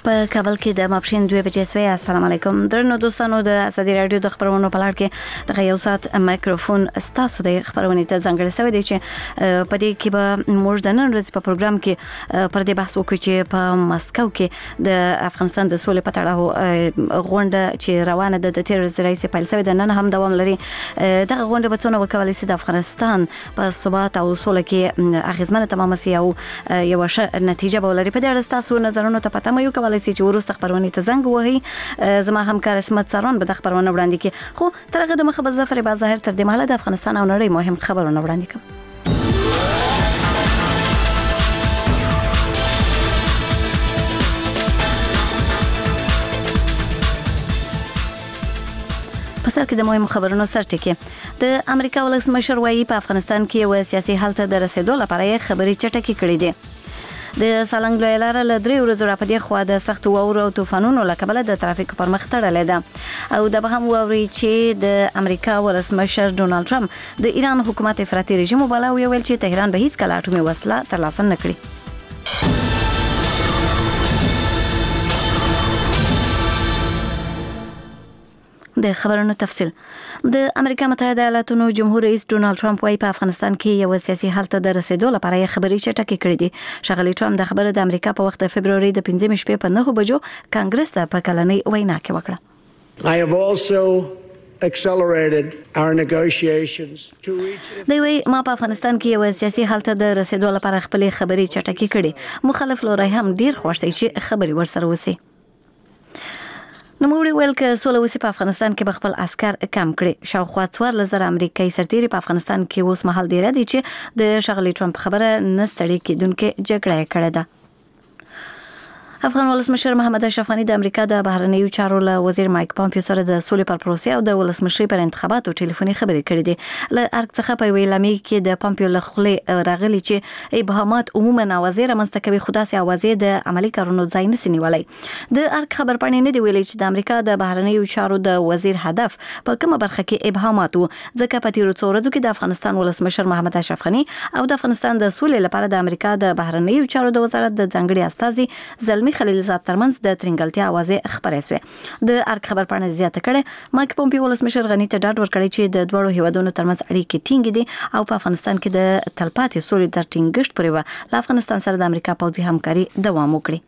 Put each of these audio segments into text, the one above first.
په کابل کې د ماپښین 2 بجې سوی. السلام علیکم درنو دوستانو، د ازادي رادیو د خبرونو په لړ کې د یو ساعت مایکروفون ستاسو د خبرونې ته ځانګړی شوی دی چې په دې کې به موږ د نن ورځې په پروګرام کې پر دې بحث وکړو چې په مسکو کې د افغانستان د سولې په تړاو غونډه چې روانه ده د 13 رئیس پیل شوی د نن هم دوام لري. دغه غونډه به څونه وکولای شي د افغانستان په ثبات او سوله کې اغیزمنه تمامه سي او یو ښه نتیجه به ولري. په دې اړه تاسو نظرونه ته پته مې کولای شي چې ورسته خبرونه ته زنګ وهي. زما همکار اسمت سارون به د خبرونه وړاندې کوي. خو ترغه د مخه به ظفر با ظاهر تر دې مهاله د افغانستان او نړۍ مهم خبرونه وړاندې کوم. په سر کې د مهم خبرونو سرټکی د امریکا ولسمشر وايي په افغانستان کې یو سیاسي حل ته د رسیدو لپاره یې خبرې چټکې کړې دي. د سالنګ لوی لار له 3 ورځې راپدې خو د سخت واورو او طوفانونو لکبله د ترافیک پر مخ تړلې ده او د به هم ووري چې د امریکا ولسمشر ډونالد ټرمپ د ایران حکومت افراطي رژیم وباله ویل چې تهران به هیڅ کله اټومي وسله ترلاسه نه کړي. د خبرونو تفصیل. د امریکا متحده ایالاتونو جمهور رئیس ډونالد ټرمپ وايي په افغانستان کې یو سیاسي حل ته د رسیدو لپاره یې خبرې چټکې کړې دي. شغلی ټرمپ د خبره د امریکا په وخت د فبرवरी د 15 شپې په 9 بجو کانګرس ته په کلنۍ وینا کې وکړه. I have also accelerated our negotiations to reach. دوی ما په افغانستان کې یو سیاسي حل ته د رسیدو لپاره خپلې خبرې چټکې کړې. مخالف لوري هم ډیر خوښ دي چې خبرې ورسره وسی. نو موږ ویل چې سوله وسی په افغانستان کې به خپل عسكر کم کړي. شاوخوا 14,000 امریکایي سرتیري په افغانستان کې اوس مهال دی ردی چې د شغلی ټرمپ خبره نستړي کېدونکې جګړه کړې ده. افغان ولسمشر محمد اشرف غنی د امریکا د بهرنیو چارو له وزیر مایک پامپیو سره د سولې پر پروسې او د ولسمشرۍ پر انتخاباتو ټلیفوني خبرې کړې دي. له ارګ څخه په ویلامي کې د پامپیو له خولې راغلي چې ابهامات عموما اوازې رامنځته کوي خو داسې اوازې د عملی کارونو ځای نه سنیولای. د ارګ خبر پاڼې نه دی ویلي چې د امریکا د بهرنیو چارو د وزیر هدف په کومه برخه کې ابهامات وو. ځکه په تیرو څو ورځو کې د افغانستان ولسمشر محمد اشرف غنی او د افغانستان د سولې لپاره د امریکا د بهرنیو چارو د وزارت د ځانګړي استازي زلمی خلیلزاد ترمنځ د ترنګلتیا اوازې خبرې شوې. د ارګ خبر پاڼه زیاته کړې مایک پومپیو ولسمشر غنی ته ډاډ ورکړی چې د دوړو هیوادونو ترمنځ اړیکې ټینګې دي او په افغانستان کې د تلپاتې سولې د ټینګښت پرې له افغانستان سره د امریکا پوځي همکاري دوام وکړي.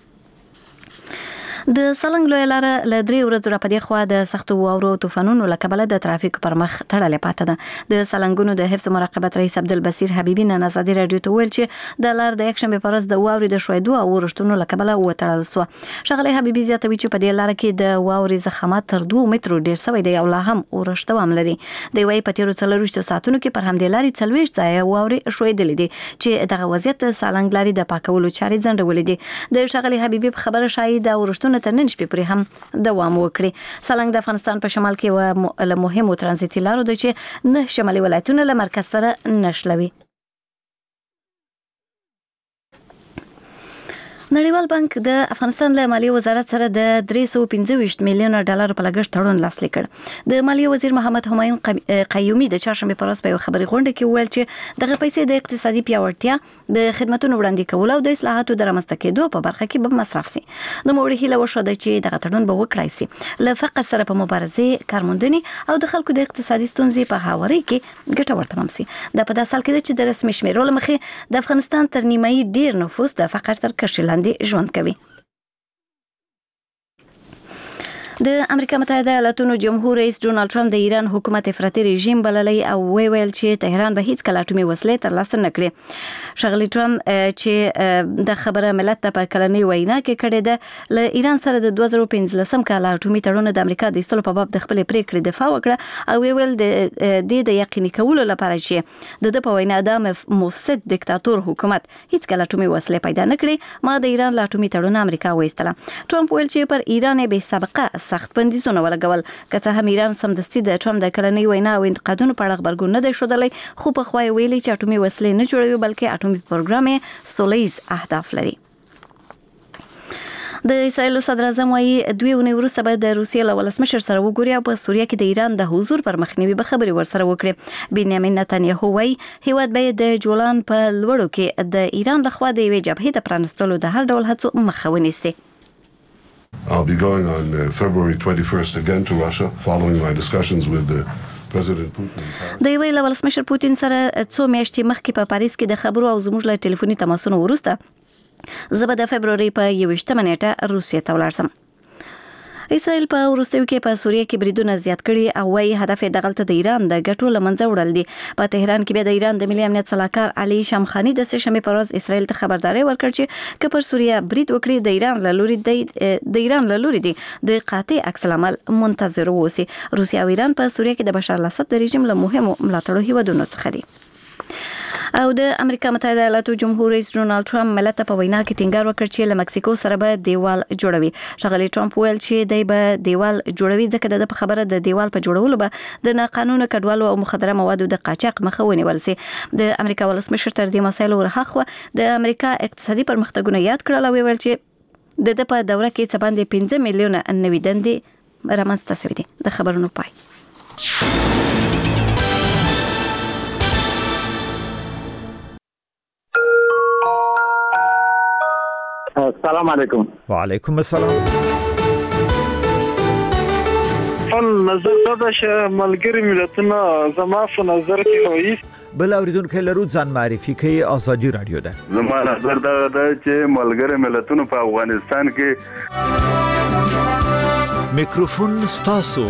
د سالنګ لوی لار له 3 ورځې راپدې خو د سخت واورو طوفانونو لکبله د ترافیک پر مخ تړلې پاتې ده. د سالنګونو د حفظ مراقبت رئیس عبدالبصیر حبیبی نن ازادي رادیو ته ویل چې د لار د یک شنبه پر ورځ د واوري د شویدو او ورشتونو لکبله وټړل سو. شغله حبیبی زیاتوي چې په دې لار کې د واوري زخمات تر 2 مترو ډیر شوی دی او لا هم ورشته هم لري. د وی په تیرو 4 ساعتونو کې پر همدې لارې 40 ځای واوري شویدل دي چې دغه وضعیت سالنګ لارې د پاکولو چارې ځنډولې دي. د شغله حبیبی په خبره شاهد د ورشتونو تر نن شپې پرې هم دوام وکړي. سالنګ د افغانستان په شمال کې له مهمو ترانزیتي لارو ده چې نه شمالي ولایتونو له مرکز سره نښلوي. نړیوال بانک د افغانستان له مالیې وزارت سره د 325 میلیون ډالر په لګښت تړون لاسلیک کړ. د مالیې وزیر محمد همایون قیومي د چهارشنبه په ورځ په خبري غونډه کې وویل چې دغه پیسې د اقتصادي پیاوړتیا د خدماتو وړاندې کول او د اصلاحاتو د رامنځته کېدو په برخه کې به مصرف سي. نو موږ هیله وشو چې دغه تړون به وکړای سي له فقر سره په مبارزه کارموندنی او د خلکو د اقتصادي ستونزې په هاوري کې ګټور تمام سي. د په داسال کې چې د رسمي شمیرو لمخې د افغانستان تر نیمایي ډیر نفوس د فقر تر کشل ژوند کوي. د امریکا متحده ایالاتونو جمهور رئیس ډونالد ټرمپ د ایران حکومت افراطي رژیم بللی او ویل چې تهران به هیڅ کله اټومي وسلې ترلاسه نه کړي. شغلی ټرمپ چې د خبره ملت ته په کلنۍ وینا کې کړې ده له ایران سره د 2015 کال اټومي تړون د امریکا د ایستلو په باب د خپل پریکړې دفاع وکړه او ویل د یقیني کولو لپاره چې د په وینا د مفسد دیکتاتور حکومت هیڅ کله اټومي وسلې پیدا نه کړي ما د ایران له اټومي تړون امریکا وایستله. ټرمپ ویل چې پر ایران به سابقه سخت بندیزونه ولګول. که څه هم ایران سمدستي د ټرمپ د کلنۍ وینا او انتقادونو په اړه خبرګون نه دی ښودلی خو په خوا ویلي چې اټومي وسلې نه جوړوي بلکې اټومي پروګرام یې سولیز اهداف لري. د اسرائیل صدر اعظم وايي 2 اونۍ وروسته به د روسیې له ولسمشر سره وګوري او په سوریه کې د ایران د حضور پر مخنیوي به خبرې ورسره وکړي. بنیامین نتنیاهو وايي هیواد به د جولان په لوړو کې د ایران لخوا د یوې جبهې د پرانستلو د هر ډول هڅو مخه ونیسي. I'll be going on February 21st again to Russia following my discussions with President Putin. د ویل ولسمشر پوتین سره څو میاشتې مخکې په پاریس کې د خبرو او زموږ له ټلیفوني تماسونو وروسته زه به د فبروري په 21 نیټه روسیې ته ولاړ شم. اسرائیل په وروستیو کې په سوریه کې بریدونه زیات کړي او وايي هدف یې دغلته د ایران د ګټو لمنځه وړل دي. په تهران کې به د ایران د ملي امنیت صلاحکار علي شامخانی د سه‌شنبه پر ورځ اسرائیل ته خبرداري ورکړ چې که پر سوریه برید وکړي د ایران له لوري دی د قاطع عکس العمل منتظر اوسي. روسیه او ایران په سوریه کې د بشار الاسد د رژیم له مهمو ملاتړو هیوادونو څخه دي. او د امریکا متحده ایالاتو جمهور رئیس ډونالد ټرمپ ملت په وینا کې ټینګار وکړ چې له مکسیکو سره به دیوال جوړوي. ښاغلی ټرمپ ویل چې دی به دیوال جوړوي ځکه د په خبره د دیوال په جوړولو به د ناقانونه کډوالو او مخدره موادو د قاچاق مخه ونیول سي. د امریکا ولسمشر تر دې مسایلو ورهاخوا د امریکا اقتصادي پرمختګونه یاد کړل او ویل چې د په دوره کې څه باندې 15 میلیونه نوې دندې رامنځته شوې دي. د خبرونو پای. السلام علیکم. وعلیکم السلام. نظر دا چې ملګری ملتونه زما په نظر کې وایي بل اوریدونکو لرو ځان معرفي کوي. آزادي رادیو ده. زما نظر دا چې ملګری ملتونه په افغانستان کې میکروفون ستاسو.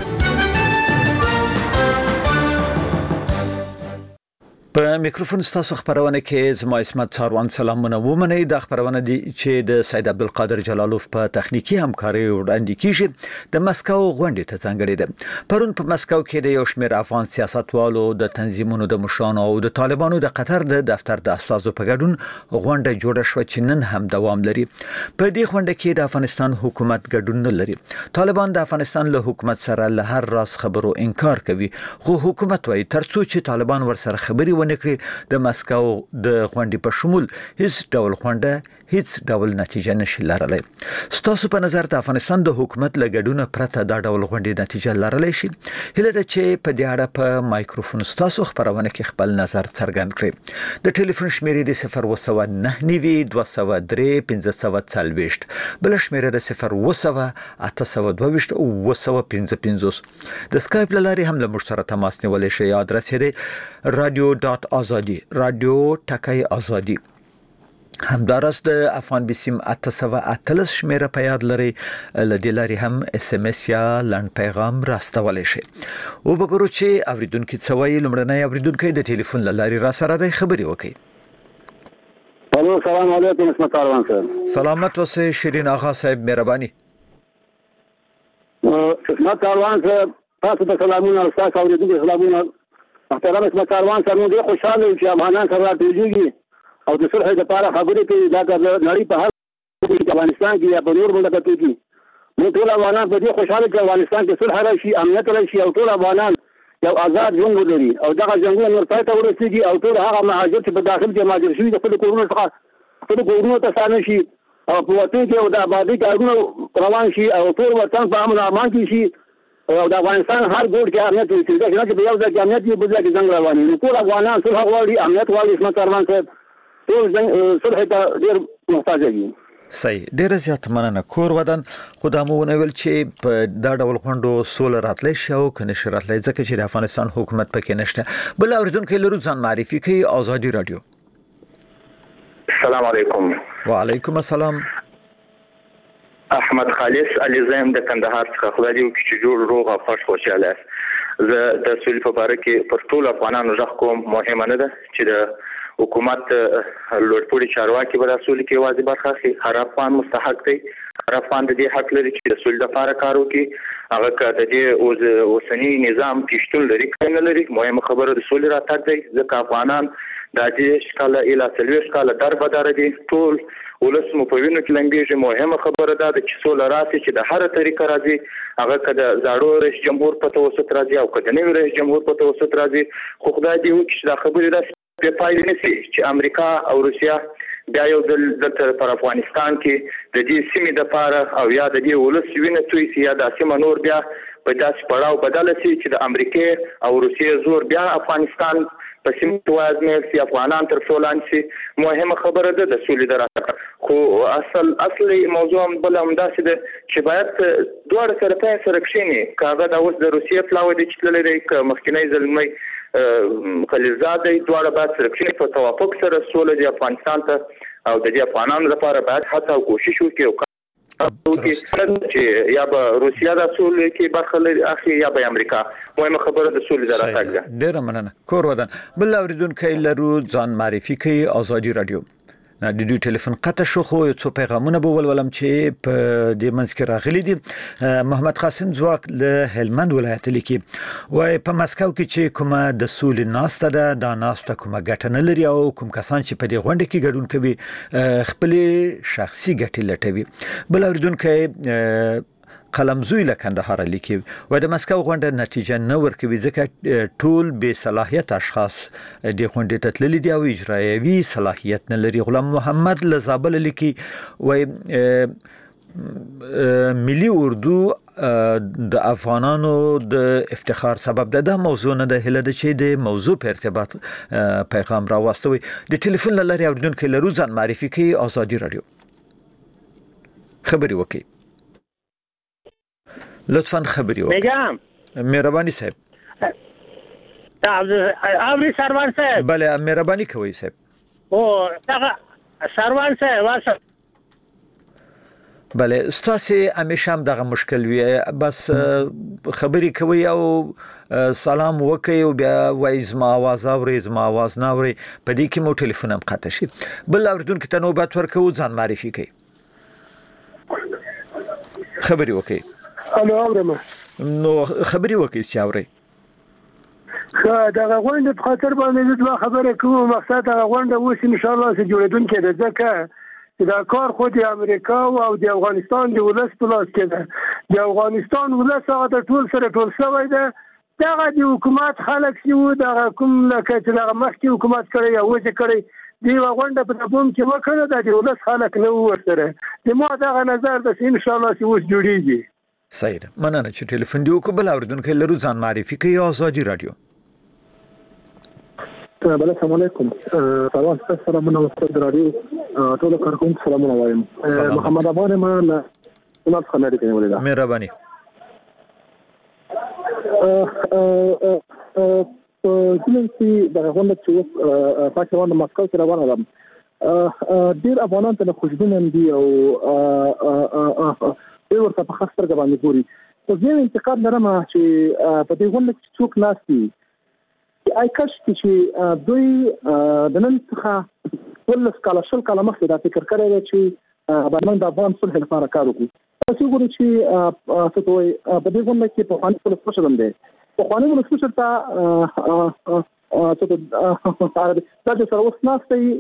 په میکروفون ستاسو خبرونه کې زما اسمت څاروان سلامونه ومنئ. د خبرونه دي چې د سید عبدالقادر جلالوف په تخنیکی همکاري وړاندې کیږي. د مسکو غونډې ته ځانګړې ده. پرون په مسکو کې د یو شمېر افغان سیاستوالو د تنظیمونو د مشرانو او د طالبانو د قطر د دفتر د استازو په ګډون غونډه جوړه شو چې نن هم دوام لري. په دې غونډه کې د افغانستان حکومت ګډون نه لري. طالبان د افغانستان له حکومت سره له هر راز خبرو انکار کوي، خو حکومت وايي ترڅو چې طالبان ورسره خبري ونکړي د مسکو د غونډې په شمول هیڅ ډول غونډه هیڅ ډول نتیجه نشي لرلی. ستاسو په نظر د افغانستان د حکومت له ګډون پرته دا ډول غونډې نتیجه لرلی شي؟ هیله ده چې په دې اړه په مایکروفون ستاسو خبرونه کې خپل نظر څرګند کړئ. د ټلیفون شمیرې د 019 203 1540 بل شمیرې د 0 822 د سکایپ لاري هم له موږ سره تماس نیولای شئ. ادرس یې دی radio.azadi radio ټکی ازادي. همدارس د افغان بسیم 813 شمیره په یاد لري. لدې لاري هم اس ام اس یا لنډ پیغام راستولای شي. او وګورو چې اوریدونکو څه وایي. لمړنۍ اوریدونکو د ټلیفون لاري را سره د خبري وکي. الو السلام علیکم. اسمت کاروان صاحب. سلامت اوسئ شیرین آغا صاحب، مهرباني. اسمت کاروان صاحب تاسو ته سلامونه. تاسو اوریدونکو سلامونه. محترم اسمت کاروان صاحب، موږ خوشاله یو چې افغانان سره راټولېږي او د صلح لپاره خبرې کوي. دا د نړۍ په هر افغانستان کې یا په نور مملکتونو کې موږ ټول افغانان په دې خوشاله چې افغانستان کې صلح راشي، امنیت راشي او ټول افغانان یو آزاد ژوند ولري او دغه ژوند نور پای ته ورسیږي او ټول هغه مهاجر چې په داخل کې مهاجر شوي د خپل کورونو څخه خپل کورونو ته ستانه شي او په وطن کې او د آبادۍ کارونه روان شي او ټول وطن په امن امان کې شي او د افغانستان هر ګوټ کې امنیت وي. دا چې په یو ځای کې امنیت وي، بل ځای کې جنګ روان وي. ټول افغانان صلح غواړي، امنیت غواړي. اسمت کاروان صاحب ټول صلح ته ډېر محتاج دي. صحیح، ډېر زیات مننه. کور ودان خدامونه ویل چې په دا ډول غونډو سول راتلی شي او کنه شراتلی ځکه چې د افغانستان حکومت پکې نشته. بل اوریدونکو لرو ځان معرفي کوي. آزادي رادیو. السلام علیکم. وعلیکم السلام. احمد خالص علي زایم د کندهار څخه. خدای دې وکړي چې جوړ روغ او خوش خوشاله است. زه د سولې په اړه کې پر ټول افغانانو ژغ کوم. مهمه نه ده چې د حکومت لوړپوړي چارواکي به د سولې کې واځي برخه اخلي. هر افغان مستحق دی، هر افغان د دې حق لري چې د سولې لپاره کار وکړي. هغه که د دې اوسني نظام کې شتون لري که نه لري، مهمه خبره د سولې راتګ دی. ځکه افغانان د 10 کاله اله 40 کاله دربدار دي. ټول ولس مو په وینو کې لمبېږي. مهمه خبره ده چې سوله راسي چې د هر طریقه راځي، هغه که د زاړو رئیس جمهور په توسط راځي او که د نوي رئیس جمهور په توسط راځي. خو خدای دې وکړي چې دا خبرې داسې بې پایلې نه شي چې امریکا او روسیه بیا یو ځل دلته پر افغانستان کې د دې سیمې دپاره او یا د دې ولس وینه توی شي یا دا سیمه نور بیا په داسې پړاو بدله شي چې د امریکې او روسیې زور بیا افغانستان په سیمه کې وازمېل سي افغانان تر سولان سي مهمه خبره ده د سولې درته خو اصلي موضوع بل هم داسې ده چې باید دواړه طرفین سره کښېني کاغه د اوس د روسیې پلاوی دی چې تللی دی که مخکینی زلمی خلیلزاد دی دواړه باید سره کښېني په توافق سره سوله دی افغانستان ته او د دې افغانانو لپاره باید هڅه او کوشش وکړي چې یا به روسیا د سولې کې برخه اخلي یا به امریکا مهمه خبره د سولې دراتګ ده. ډیره مننه کور ودان بل اوریدونکو لرو ځان معرفي کوي آزادي رادیو د دوی ټلیفون قطع شو خو یو څو پیغامونه به ولولم چې په دې منځ کې راغلي دي. محمد قاسم ځواک له هلمند ولایت لیکي وای په مسکو کې چې کومه د سولې ناسته ده دا ناسته کومه ګټه نه لري او کوم کسان چې په دې غونډه کې ګډون کوي خپل شخصي ګټې لټوي. بل اوریدونکو قلمزوی له کندهار لیکي و د مسکو غونډه نتیجه نه ورکوي ځکه ټول بې صلاحیت اشخاص د غونډې ته تللي دي او اجرایوي صلاحیت نه لري. غلام محمد له زابل لیکي وای ملي اردو د افغانانو د افتخار سبب ده. د موضوع نه د هله د چې د موضوع په ارتباط پیغام راوستوي. د ټلیفون لاري اوریدونکو لرو ځان معرفي کوي آزادي رادیو خبري وکي لطفاً خبری وکړئ. میگم مهرباني صاحب ابری سروان صاحب بله مهرباني کوي صاحب او سروان صاحب واسه بله ستاسو همیشه هم دغه مشکل وي بس خبري کوي او سلام وکي او بیا وایي زما आवाज اوري زما आवाज نه اوري په دې کې مو ټلیفون هم قطع شي. بل اوریدونکو ته نوبت ورکو ځان معرفي کوي خبري وکي. الو اورم نو خبري وکي چې اوري دا غونډه په خاطر باندې د خبره کوم مقصد دا غونډه وس ان شاء الله سره جوړیدونکې ده ځکه دا کار خو د امریکا او د افغانستان د ولس په لاس کې ده. د افغانستان ولس هغه د ټول سره ټول شوی ده. دا د حکومت خلک چې دا کوم لکه چې دا مخکې حکومت کړی او چې کړی دی غونډه په بوم کې وکړه د ولس خلک نه ورسره د ما دا نظر ده ان شاء الله چې وس جوړیږي. صحیح ده مننه چې ټلیفون دی وکړ. بل اوریدونکو لرو ځان معرفي کوي آزادي رادیو. السلام علیکم سلام سلامونه استاد رادیو ټول کارکونکو سلامونه وایم. محمد ابان ما نه خبرې کوي ولیدا مهرباني چې دا غونډه چې پاکستان مسکو سره روانه ده ډیر افغانان ته خوشبین دي او ورته په خاص سترګه باندې ګوري. خو زه انتقاد لرم چې په دې غونډه کې څوک ناست دي آی کاش چې دوی د نن څخه ولس کاله شل کاله مخکې دا فکر کړی دی چې باندې د افغان صلح لپاره کار وکړي. تاسو ګورئ چې څه دوی په دې غونډه کې په خواني ولس مشر هم دی. په خواني ولس مشر ته څه د سره اوس ناست دی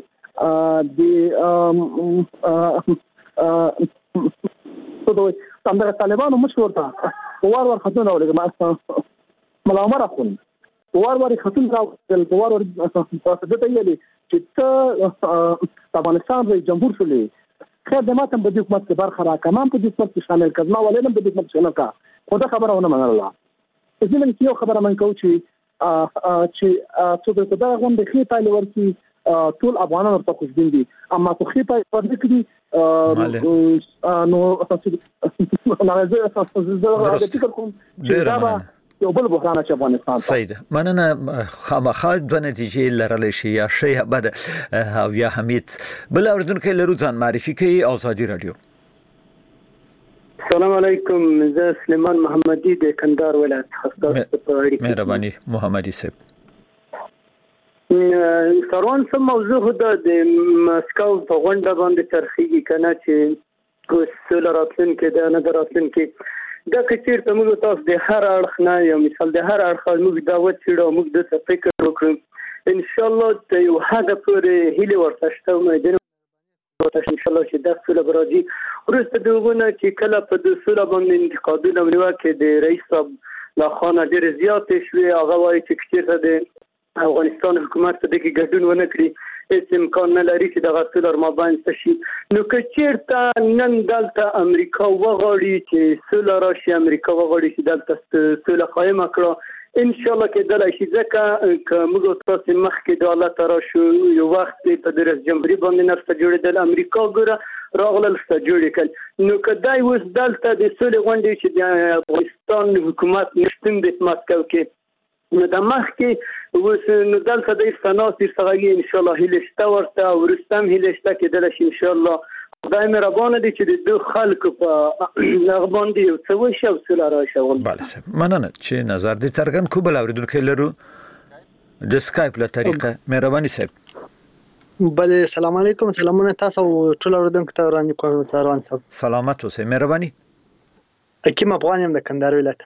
څه دوی څنګه طالبانو مشور ته وار خطونه ولګم ملامر اخون وار خطون راول وار دته یلي چې ته افغانستان رئیس جمهور شولې خیر د ماتم په حکومت کې برخه راکمام په حکومت کې شامل کړم ولې په حکومت شامل کا خو دا خبره ونه منله. ځینې کې یو خبره من کوم چې څه د دا غونډه کې پایله ورکړي ټول افغانان ورته خوشبین دي اما خو خې پای ورکړي نو زه فکر کوم چې یو بل بحران چې افغانستان صحیح ده مننه خامخا د نتیجې لرلې شي یا شی بد او یا حمید. بل اوریدونکو لرو ځان معرفي کوي آزادي رادیو. السلام علیکم زه سلیمان محمدی د کندهار ولایت خاصه مهرباني محمدی صاحب. سروان سم موضوع د مسکو په غونډه باندې ترخیږي کنه چې کوسل راتلن کې د نه راتلن کې دا کچیر ته موږ تاسو د هر اړخ نه یو مثال د هر اړخ موږ دا وڅېړو موږ د فکر وکړو ان شاء الله ته یو هغه پورې هیله ورته شته مې ان شاء الله چې دا څه برادي ورسته دغه چې کله په د سوله باندې انتقادونه ونیوکه د رئیس صاحب لا خانه ډېر زیات شوی هغه وایي چې کچیر ته د افغانستان حکومت په دې کې ګډون ونه کړي هیڅ امکان نه لري چې دغه سولر مابین شي. نو که چیرته نن دلته امریکا وغواړي چې سولر راشي امریکا وغواړي چې دلته سولر قائم کړي ان شاء الله کېدلای شي ځکه که موږ تاسو مخکې د الله تعالی شو یو وخت په رئیس جمهوریت باندې نفسه جوړېدل امریکا ګوره راغلل ستا جوړې کړل نو که دای اوس دلته د سولې غونډې چې د افغانستان حکومت نشتون د مسکو کې نو د مخکې اوس نو دلته د استناسې څخه ان شاء الله هیله شته ورته او وروسته هم هیله شته کېدلی شي ان شاء الله خدای مهربانه دی چې د دوه خلکو په هغه باندې یو څه وشي او سوله راشي. بله صاحب مننه چې نظر دې څرګند کو. بل اورېدونکی لرو د سکایپ له طریقه. مهرباني صاحب. بله سلام علیکم. سلامونه تاسو ټول اورېدونکو ته وړاندې کوم. څاروان صاحب سلامت اوسئ. مهرباني. حکیم افغان یم د کندهار ولایت.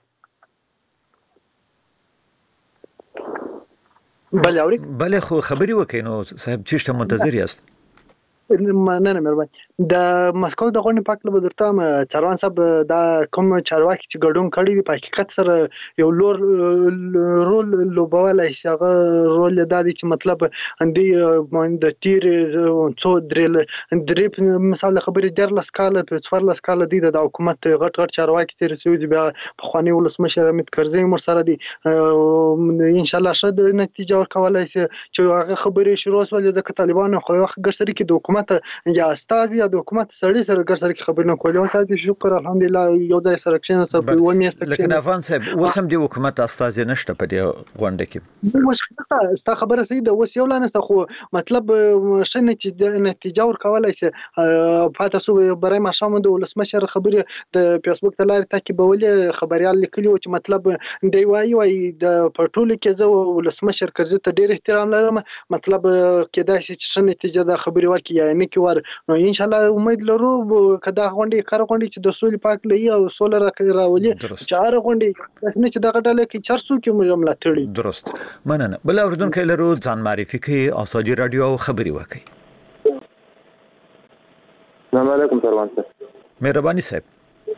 بله اوري. بله خو خبري وکړئ نو صاحب چیرته منتظر یاست؟ نه مهرباني. د مسکو د غونډې پاک له درته چاروان صاحب دا کوم چارواکي چې ګډون کړی په حقیقت سره یو رول لوبولای شي. هغه رول دا دی چې مطلب اندې د تیر څو درې مثال خبرې درلس کال په 14 کال دی د حکومت غټ چارواکي تیر سوي بیا په خواني ولسمشر حمید کرزي مر سره دی ان شاء الله شد نتیجه ورکولای شي چې هغه خبرې شروع وسول ځکه طالبان خو وخت ګرځري کې د حکومت یا استاد یا د حکومت سړي سره ګرځري کې خبرې نه کولای. او ساتي شکر الحمدلله یو ځای سره کښینه سره په ومیست کې. لکه افغان صاحب وسم دی حکومت استاد نشته په دې غونډه کې. وس ستا خبره صحیح ده. وس یو لانسته خو مطلب شنه نتیجه ورکولای شي. پاتې سو برای ما شامو د ولسمشر خبرې د فیسبوک ته لاري تعقیبولې خبريال لیکلی و چې مطلب دی وایي د پټول کې زه ولسمشر کرزي ته ډېر احترام لرم مطلب کېدای شي چې نتیجه د خبري ورکړي یا نه کې ور نو ان شاء الله امید لرو کدا غونډې کار غونډې چې د سولې پاک لې او سوله راولي چې هر غونډې بس نه چې دغه ډله کې چرڅو کې مجمله تړي. درست مننه. بل اوردونکو لرو ځان معرفي کوي ازادي رادیو خبري وکړي. السلام علیکم سروان صاحب. مهرباني صاحب.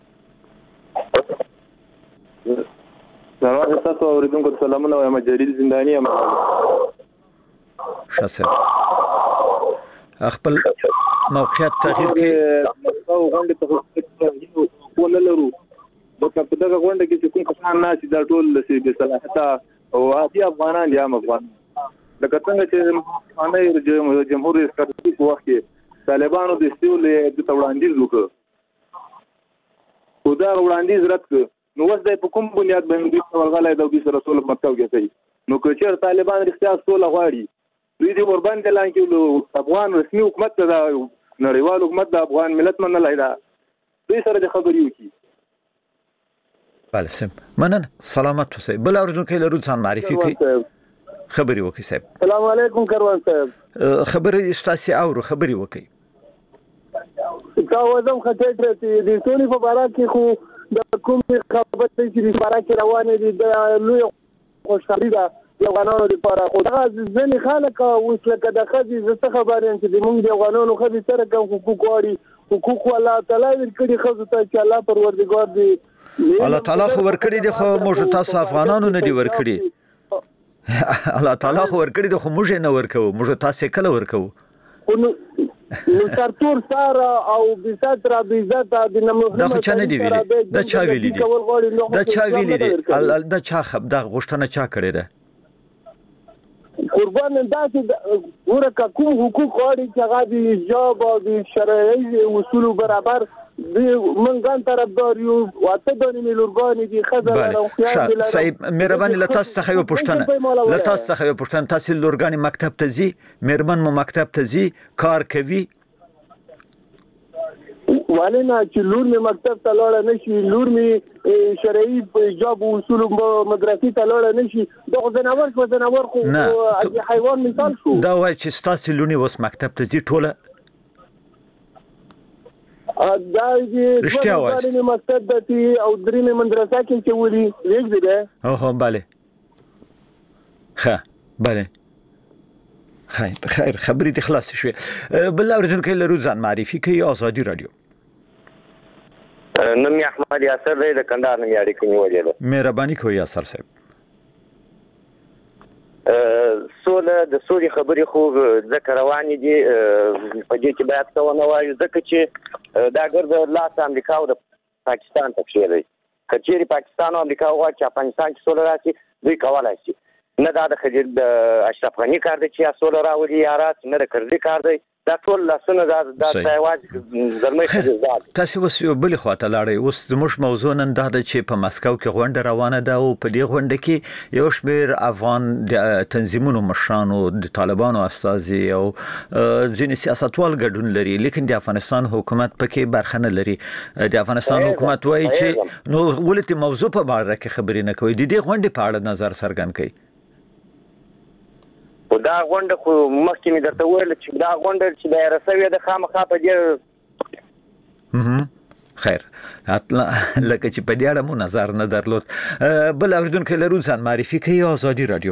سلام تاسو اوریدونکو ته سلامونه وایم. جلیل زندانی یم. شاسه خپل موقعیت تغییر کې او غونډه ته ونه لرو لکه په دغه غونډه کې چې کوم کسان نه چې دا ټول د صلاحیت او عادي افغانان یا افغان لکه څنګه چې جمهوریت ریاست په وخت کې طالبانو د سولې د وړاندیز وکړ خو دا وړاندیز رد کړ نو اوس د کوم بنیاد باندې ورغلای د دوی سره سولې مطلب کوي نو که چېر طالبان رښتیا سولې غواړي دوی دې ورباندې اعلان کړي افغان رسمي حکومت ته دا نړیوال حکومت د افغان ملت منلای دا دوی سره د خبرې وکړي. بله سم مننه. سلامت اوسئ. بل اورېدونکی لرو ځان معرفي کوي خبرې وکړي صاحب. السلام علیکم کروان صاحب. خبرې ستاسو اورو خبرې وکړي. تا وزم خطر چې د سولې په اړه کې خو د کوم خبرې چې په اړه کې روانه دي د لوی خوشحالي ده د افغانانو لپاره خو دا ځنې خلک اوس لکه د ښځې زه څه خبر یم چې زموږ د افغانانو ښځې سره کوم حقوق غواړي حقوق الله تعالی ورکړي ښځو ته چې الله پروردګار دی الله تعالی خو ورکړي دي خو موږ تاسو افغانانو نه دی ورکړي. الله تعالی خو ورکړي دي خو موږ نه ورکو. موږ تاسو کله ورکو نو ترتور سره او بيزات را بيزات د نمونه دا چا نه دی ویلي. دا چا ویلي دي. دا چا ویلي دي. دا چا خب دا غوښتنه چا کړې ده قربان داسې ورکه کوم حقوق غواړي چې هغه د حجاب او د شرعي اصولو برابر منګان طرفدار یو واته د نیلورګانی دي خزر او خیال بله صاحب مهرباني له تاسو څخه یو پوښتنه تاسو لورګانی مکتب ته ځي مېرمن مو مکتب ته ځي کار کوي ولنه چې لور می مکتب ته لاړ نشي لور می شرعي حجاب او اصول مدرسې ته لاړ نشي دغه زناور خو حیوان مثال شو. دا وایي چې تاسو لونی وس مکتب ته ځي ټوله دا چې ټول مکتب ته او درې مدرسې کې چې ولي وګړي ده اوه bale bale خیر خبرې د خلاص شوې. بل اوریدونکو لرو ځان معرفي کوي ازادي رادیو. نوم یې احمد یاسر دی د کندهار نه اړیکې نیولې ده. مهرباني کوئ یاسر صاحب. سوله د سولې خبرې خو ځکه روانې دي په دې کې باید څه ونه وایو ځکه چې دا ګرد لاس امریکا او د پاکستان پکې دی که چیرې پاکستان او امریکا وغواړي چې افغانستان کې سوله راشي دوی کولای شي نه دا د خجل د اشرف غنی کار دی چې سول راولي یارات نه د کرزي کار دی دا ټول لاسونه دا سایواز زلمې خزاد تاسو اوس یو بل خواته لاړې اوس زموږ موضوع نن دا ده چې په مسکو کې غونډه روانه ده او په دې غونډه کې یو شمېر افغان تنظیمونو مشرانو د طالبانو استازي او ځینې سیاستوال ګډون لري لیکن د افغانستان حکومت پکې برخه نه لري د افغانستان حکومت وایي چې نو ولې موضوع په اړه کې خبرې نه کوي د دې غونډې په اړه نظر څرګند کړي دا غونډه خو مخکې مې درته وویل چې دا غونډه چې د رسوي د خامخا په دې خیر لکه چې په دې اړه مو نظر نه درلود بل اوریدونکو لرو ځان معرفي کوي آزادي رادیو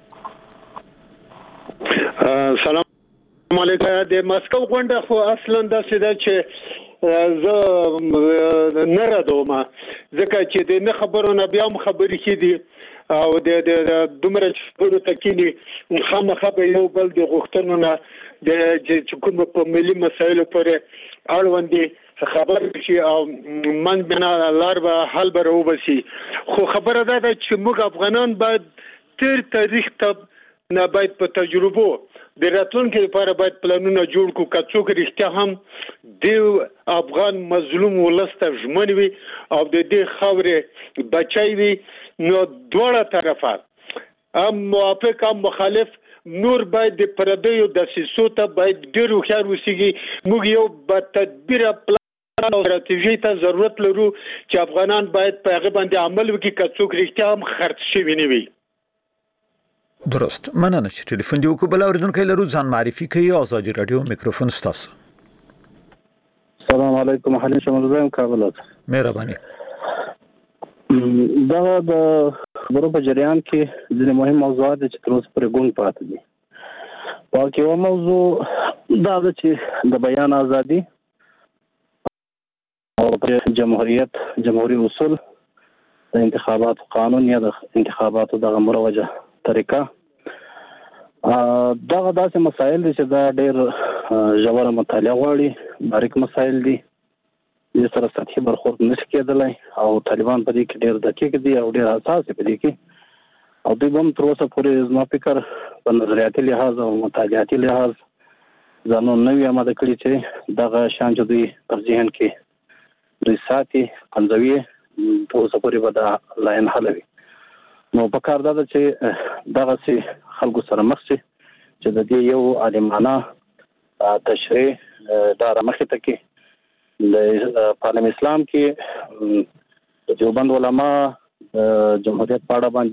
سلام علیکم د مسکو غونډه خو اصلا داسې ده چې زه نه ردوم ځکه چې د نه خبرونه بیا هم خبرې کیدي او د دومره خبرو تکینی خامخا به یو بل د غوښتنو نه د کوم په ملي مسایلو پورې اړوندې خبر شي او من بنا لار به حل به وبسي خو خبره ده چې موږ افغانان باید تر تاریخ ته نه باید په تجربو د راتلونکي لپاره باید پلانونه جوړ کړو که څوک رښتیا هم د افغان مظلوم ولسته ژمن وي او د دې خاورې بچای وي نو دواړه طرفه هم موافق هم مخالف نور باید د پردیو د سیسو ته باید ډیر هوښیار وسیږي موږ یو با تدبیر پلان او استراتیژي ته ضرورت لرو چې افغانان باید په هغه باندې عمل وکړي که څوک رښتیا هم خرڅ شوي نه وي درست مننه چې ټلیفون دی وکړو بل اوریدونکو لرو ځان معرفي کوي آزادي رادیو میکروفون ستاسو السلام علیکم حلیم شمال زم کابل مهرباني دا د خبرو په جریان کې ځینې مهم موضوعات چې تر اوسه پورې ګونګ پاتې دي پاکي یو موضوع دا ده چې د بیان ازادي او جمهوریت جمهوری اصول د انتخاباتو قانون یا د انتخاباتو دغه مروجه طریقه دغه داسې مسایل دي چې دا ډېر ژوره مطالعه غواړي باریک مسایل دي د سره سطحي برخورد نشي کېدلی او طالبان په دې کې ډېر دقیق دي او ډېر حساس دي په دې کې او دوی هم تر اوسه پورې زما فکر په نظریاتي لحاظ او مطالعاتي لحاظ ځانونه نوي آماده کړي چې دغه شان چې دوی پر ذهن کې دوی ساتي پنځوي تر اوسه پورې به دا لاین حلوي نو په کار دا ده چې دغسې خلکو سره مخ شي چې د دې یو عالمانه تشریح دا رامخې ته کړي د عالم اسلام کې د دیوبند علما جمهوریت په اړه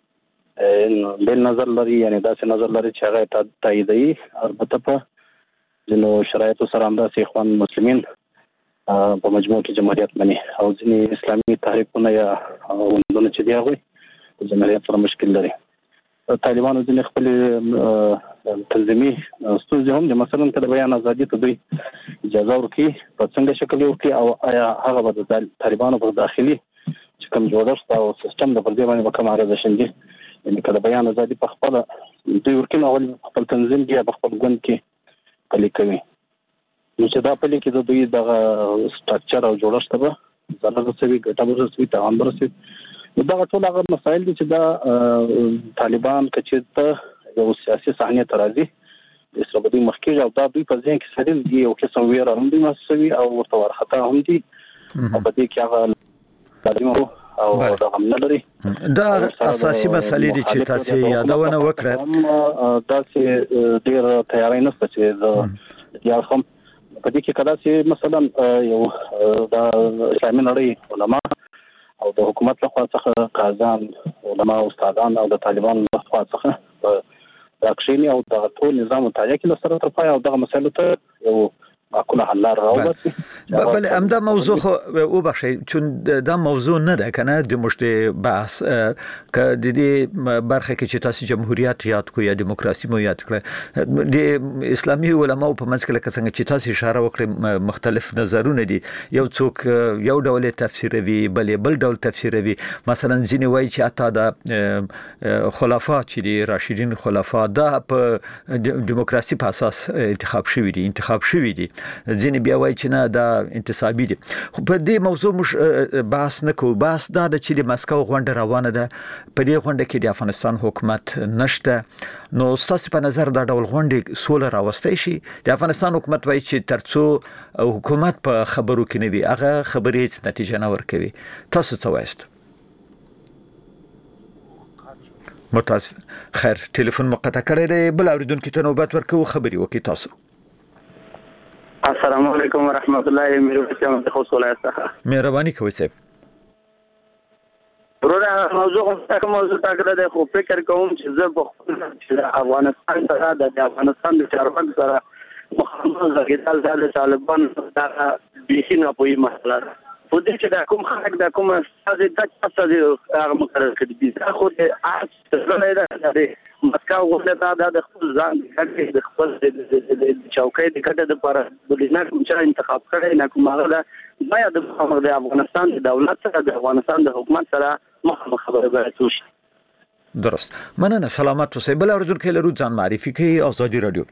باندې بل نظر لري یعنی داسې نظر لري چې هغه تاییدوي البته په ځینو شرایطو سره همداسې اخوان مسلمین په مجموع کې جمهوریت مني او ځینې اسلامي تحریکونه یا غوندونه چې دي هغوی د جمهوریت سره مشکل لري طالبانو ځینې خپلې تنظیمي ستونزې هم دي مثلا که د بیان ازادي ته دوی اجازه ورکړي په څنګه شکل یې وکړي او آیا هغه به د طالبانو په داخلي چې کوم جوړښت او سیستم د پر دې باندې به کوم اغېزه شیندي یعنې که د بیان ازادي په خپله دوی ورکړي نو اول خپل تنظیم کې یا په خپل ګوند کې پلي کوي نو چې دا پلي کې د دوی دغه سټرکچر او جوړښت ته به ضرر رسوي ګټه به رسوي تاوان به رسوي نو دغه ټول هغه مسایل دي چې دا طالبان که چېرته یو سیاسي صحنې ته راځي د اسرابدي مخکېږي او دا دوی په ذهن کې سړي دي یو قسم ویره هم دوی محسوسوي او ورته وارخطا هم دي او په دې کې هغه تعلیم او دغه هم نه لري دا اساسي مسلې دي چې تاسو یادونه وکړه داسې ډېر تیاری نشته چې یا هم په دې کې کله چې مثلا یو د اسلامي نړۍ علما او د حکومت لخوا څخه قاضیان علما استادان او د طالبان لخوا څخه راکښیني او دغه ټول نظام مطالعه کې له سره تر پایه او دغه مسایلو ته یو معقوله حل لار راوباسي بله همدا موضوع خو وبخښئ چون دا موضوع نه ده که نه د موږ بحث که د دې برخه کې چې تاسو جمهوریت یاد کړو یا دیموکراسي مو یاد کړه د اسلامي علماو په منځ کې لکه څنګه چې تاسو اشاره وکړئ مختلف نظرونه دي یو څوک یو ډول تفسیروي بل ډول تفسیروي مثلا ځینې وایي چې حتی د خلفا چې دي راشدین خلفا دا په دیموکراسي په اساس انتخاب شوي دي ځینې بیا وایي چې نه دا انتصابي دي. خو په دې موضوع موږ بحث نه کوو. بحث دا ده چې د مسکو غونډه روانه ده. په دې غونډه کې د افغانستان حکومت نشته. نو ستاسو په نظر دا ډول غونډې سوله راوستای شي؟ د افغانستان حکومت وایي چې ترڅو حکومت په خبرو کې نه وي هغه خبرې هیڅ نتیجه نه ورکوي. تاسو څه وایست؟ متاسف. خیر ټلیفون مقطع کړی دی. بل اوریدونکو ته نوبت ورکوو خبري وکړي تاسو. السلام علیکم ورحمت الله وبرکاته. خو ولایت څخه مهرباني کوئ صاحب. ورته موضوع ټاکل دی خو فکر کوم چې زه په خپل افغانستان سره د افغانستان د چارواکو سره مخامخ غږیدل د طالبانو دا بیخي نه پوي مسله ده. په دې چې دا کوم خلک دا کوم استازي د تاسو هغه مقرر کړی دي دا خو د آرټ څخه د مسکو غونډه دا د خپل ځان د خپل د چوکۍ د کټه د لپاره د لجنه کوم چې انتخاب کړی نه کوم هغه باید د افغانستان د دولت سره د افغانستان د حکومت سره مخامخ خبرې باید وشي. درست. مننه. سلامت اوسئ. بل اوریدونکو لرو ځان معرفي کوي. آزادي رادیو.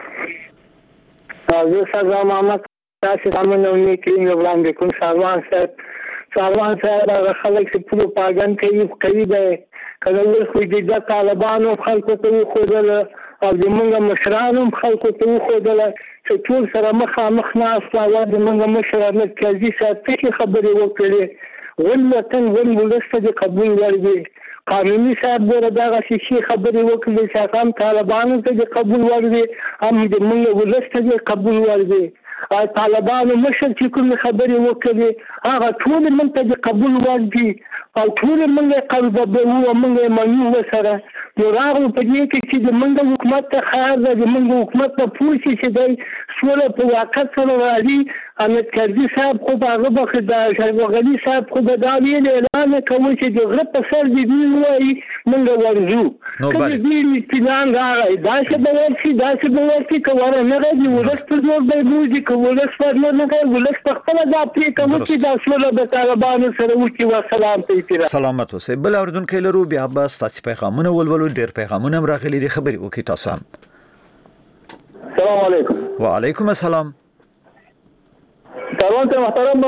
زه سلام محمد تاسو باندې نو کې وړاندې کوم ساروان صاحب خلک چې پروپاګاندا کوي دی کله وایي چې د طالبانو خلکو ته خودل او زمونږ مشرانو خلکو ته خودل چې ټول سره مخامخ نه اصلاوه زمونږ مشرانو کې چې خبرې وکړي ولوتن ولسته د قبول ورغی قانوني صاحب دغه شي خبرې وکړي چې هم طالبانو ته د قبول ورغی هم د موږ ولسته د قبول ورغی. طالبانو مشر چې کوم خبرې وکړي هغه ټول موږ ته د قبول ورغی او ټول موږ قلب به وو موږ منو سره نو راغلو په دې کې چې د موږ حکومت ته خیر د موږ حکومت ته پوښتنه چې د سوله په واقع سره راځي. احمد کرزي صاحب خو هغه وخت د شربغلي صاحب خو د دالین اعلان کوي چې د غرب په سر دی وایي موږ ورځو کله دې پلان راغی دا څه به ورسي کوره نه راځي ولست زور به بوزي ولست فرمان نه کوي ولست خپل د اپری کوي چې د سوله د طالبانو سره وکي وسلام ته سلامت اوسئ. بل اوریدونکو لرو بیا بس تاسو پیغامونه ولولو. ډیر پیغامونه راغلي دي خبري وکي تاسو هم. السلام علیکم. وعلیکم السلام. سلام ته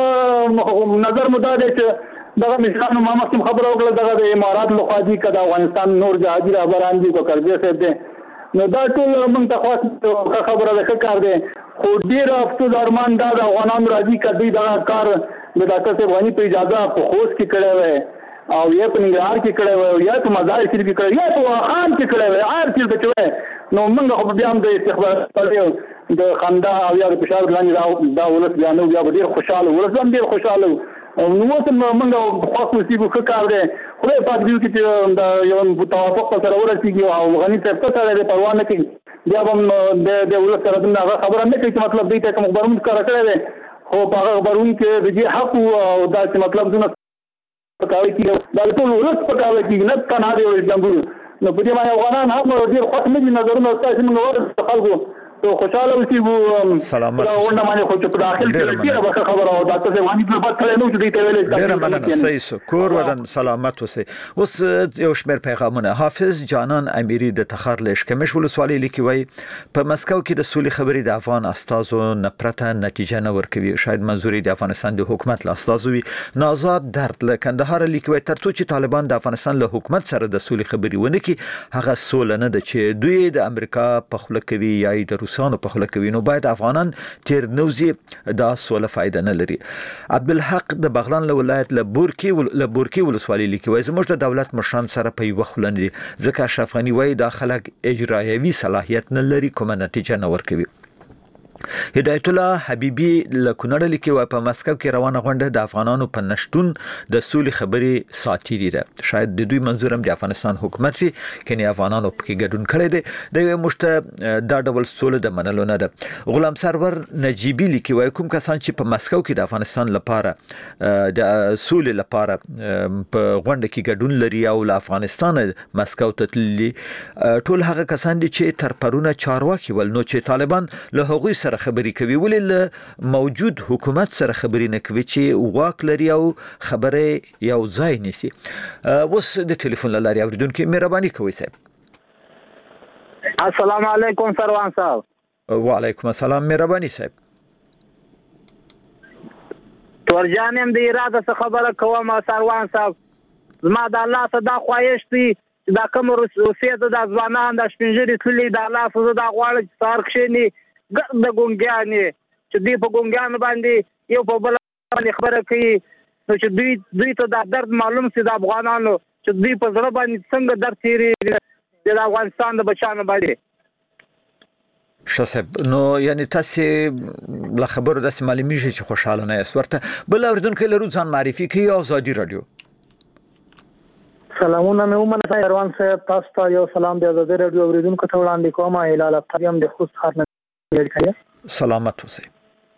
محترم نظر مدار چې دغه مشرانو ما مخکې خبره وکړه دغه د امارات لخوا دي که د افغانستان نور جهادي رهبران دي که کرزي صاحب دی نو دا ټول موږ ته خواست خبره ده ښه کار دی خو ډېر افسوس ارمان دا د افغانانو راځي که دوی دغه کار د ډاکټر صاحب غني په اجازه په خوست کې کړی وی او یا په ننګرهار کې کړی وی یا په مزار شریف کې کړی یا په واخان کې کړی وی هر چېرته چې وی نو موږ خو بیا هم د استخباراتو د خندا او یا د فشار لاندې دا ولس بیا نو بیا به ډېر خوشحاله ولس هم ډېر خوشحاله نو اوس موږ خوښ اوسېږو ښه کار دی خدای پاک دې وکړي چې د یو توافق سره ورسېږي او غني صاحب څه سره دی پروا نه کوي بیا به هم د ولس سره دومره هغه خبره نه کوي چې مطلب دوی ته کوم خبرونه ښکاره کړی دی خو په هغه خبرونه کې د دې حق او دا چې مطلب دونه پکاوي کېږي دا ټول ولس پکاوي کېږي نه تنها دی جمهور نو په دې باندې افغانان هم ډېر خوښ نه دي نظرونه ستاسو موږ ورته خلکو خوشاله اوسېږو سلامت ونه باندې خو چې په داخل کې ډېره به خبره او ډاکټر صاحب غني په بد کړی نو چې دوی ته ویلې ډېره مننه صحیح سو کور ودان سلامت اوسئ. اوس یو شمېر پیغامونه. حافظ جانان امیری د تخار له اشکمش ولسوالۍ لیکي وایي په مسکو کې د سولې خبرې د افغان استازو نه پرته نتیجه نه ورکوي. شاید منظوري د افغانستان د حکومت له استازو وي. نازاد درد له کندهار لیکي وایي ترڅو چې طالبان د افغانستان له حکومت سره د سولې خبرې ونه کړي هغه سوله نه ده چې دوی د امریکا په خوله کوي یا د روسانو په خوله کوي نو باید افغانان تیر نوزي دا سوله فائدہ نه لري. عبدالحق د بغلان له ولایت له بورکی ولسوالۍ لیکي وایي زموږ د دولت مشران سره په یوه خوله نه دي ځکه اشرف غني وایي دا خلک اجرایوي صلاحیت نه لري کومه نتیجه نه ورکوي. هدایت الله حبیبی له کونړ لیکي وایي په مسکو کې روانه غونډه د افغانانو په نشټون د سولې خبرې ساتيري ده. شاید د دوی منظور هم د افغانستان حکومت وي کني افغانانو پکې ګډون کړی دی د یو مشته دا ډول سولې د منلو نه ده. غلام سرور نجیبی لیکي وایي کوم کسان چې په مسکو کې د افغانستان لپاره د سولې لپاره په غونډه کې ګډون لري او له افغانستان مسکو ته تللي ټول هغه کسان دي چې تر پرونه چارواکي ول نو چې طالبان له هغوی سره خبرې کوي ولې له موجود حکومت سره خبرې نه کوي چې واک لري او خبره یو ځای نیسي. اوس د ټلیفون له لارې اوریدونکو مهرباني کوئ صاحب. السلام علیکم سروان صاحب. وعلیکم السلام مهرباني صاحب. تورجان هم د اراده څخه خبره کوم سروان صاحب زما د الله ته دا خواهش دی دا کوم روسیې ته د ځوانان د شپنجري تللي د الله څخه دا غواړي چې سهار کښېني د ګونګیانې چې دوی په ګونګیانو باندې یو په بل باندې خبره کوي نو چې دوی ته دا درد معلوم سي د افغانانو چې دوی په زړه باندې څنګه درد تېرېږي د افغانستان د بچیانو باندې شاسب نو یعنی تاسو له خبرو داسې معلومیږي چې خوشاله نه یاست ورته بل اوریدونکو لرو ځان معرفي کوي آزادي رادیو سلامونه مې ومنه روان صاحب تاسو ته یو سلام دی آزادي رادیو اوریدونکو ته وړاندې کوم هلال افتریم د خوست ښار نه لیکه سلامت اوسئ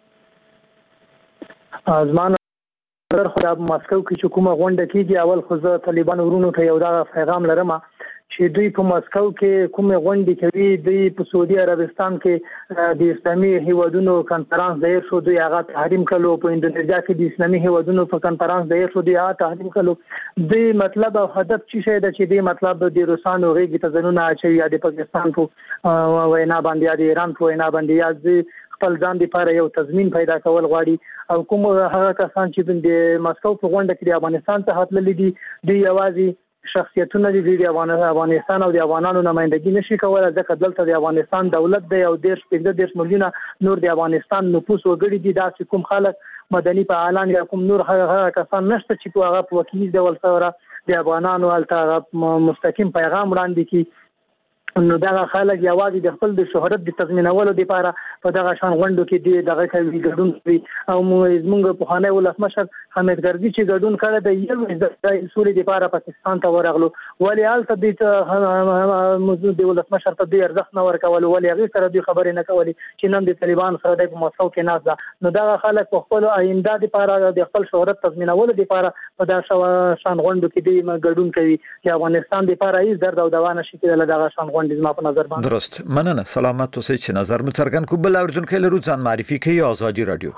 ازمان در خو د مسکو کې چې کومه غونډه کیږي اول خو زه طالبان ورونو ته یو دا پیغام لرم چې دوی په مسکو کې کومه غونډه کوي دوی په سعودي عربستان کې د اسلامي هیوادونو کانفرنس دایر شو دوی هغه تحریم کړو په انډونیزیا کې د اسلامي هیوادونو په کانفرنس دایر شو دوی هغه تحریم کړو دوی مطلب او هدف چې شه د چې دوی مطلب د روسانو غیږ ته ځنونه اچوي د پاکستان په وینا باندې د ایران په وینا باندې یا خپل ځان لپاره یو تضمین پیدا کول غواړي او کوم هغه کسان چې د مسکو په غونډه کې د افغانستان ته هتللي دي د یوازي شخصیتونه دي د افغانستان او د افغانانو نمائندګي نشي کولای ځکه دلته د افغانستان دولت دی او د مليونه نور د افغانستان نفوس وګړي دي دا کوم خلک مدني فعالان یا کوم نور هغه کسان نشته چې هغه په وکیل ډول سره د افغانانو الته مستقیم پیغام وړاندې کی نو دا خلک یوازې د خپل د شهرت د تضمینولو لپاره په دغه شان غونډو کې دغه کوي ګډون کوي او موږ په خانه ولسمشر حمید ګرځي چې ګډون کړی د یو د اصول لپاره پاکستان ته ورغلو ولی الته د موجود د ولسمشر ته د ارزښت نه ورکول ولی هغه سره د خبرې نه کوي چې نن د طالبان سره د مسکو کې ناز ده نو دا خلک په خپل آینده لپاره د خپل شهرت تضمینولو لپاره په دغه شان غونډو کې د ګډون کوي چې افغانستان لپاره هیڅ درد او دوا نشي کېدل دغه شان غونډې زما په نظر باندې درست مننه سلامت اوسئ چې نظر مو څرګند کو بل اوریدونکو لرو ځان معرفي کوي آزادي رادیو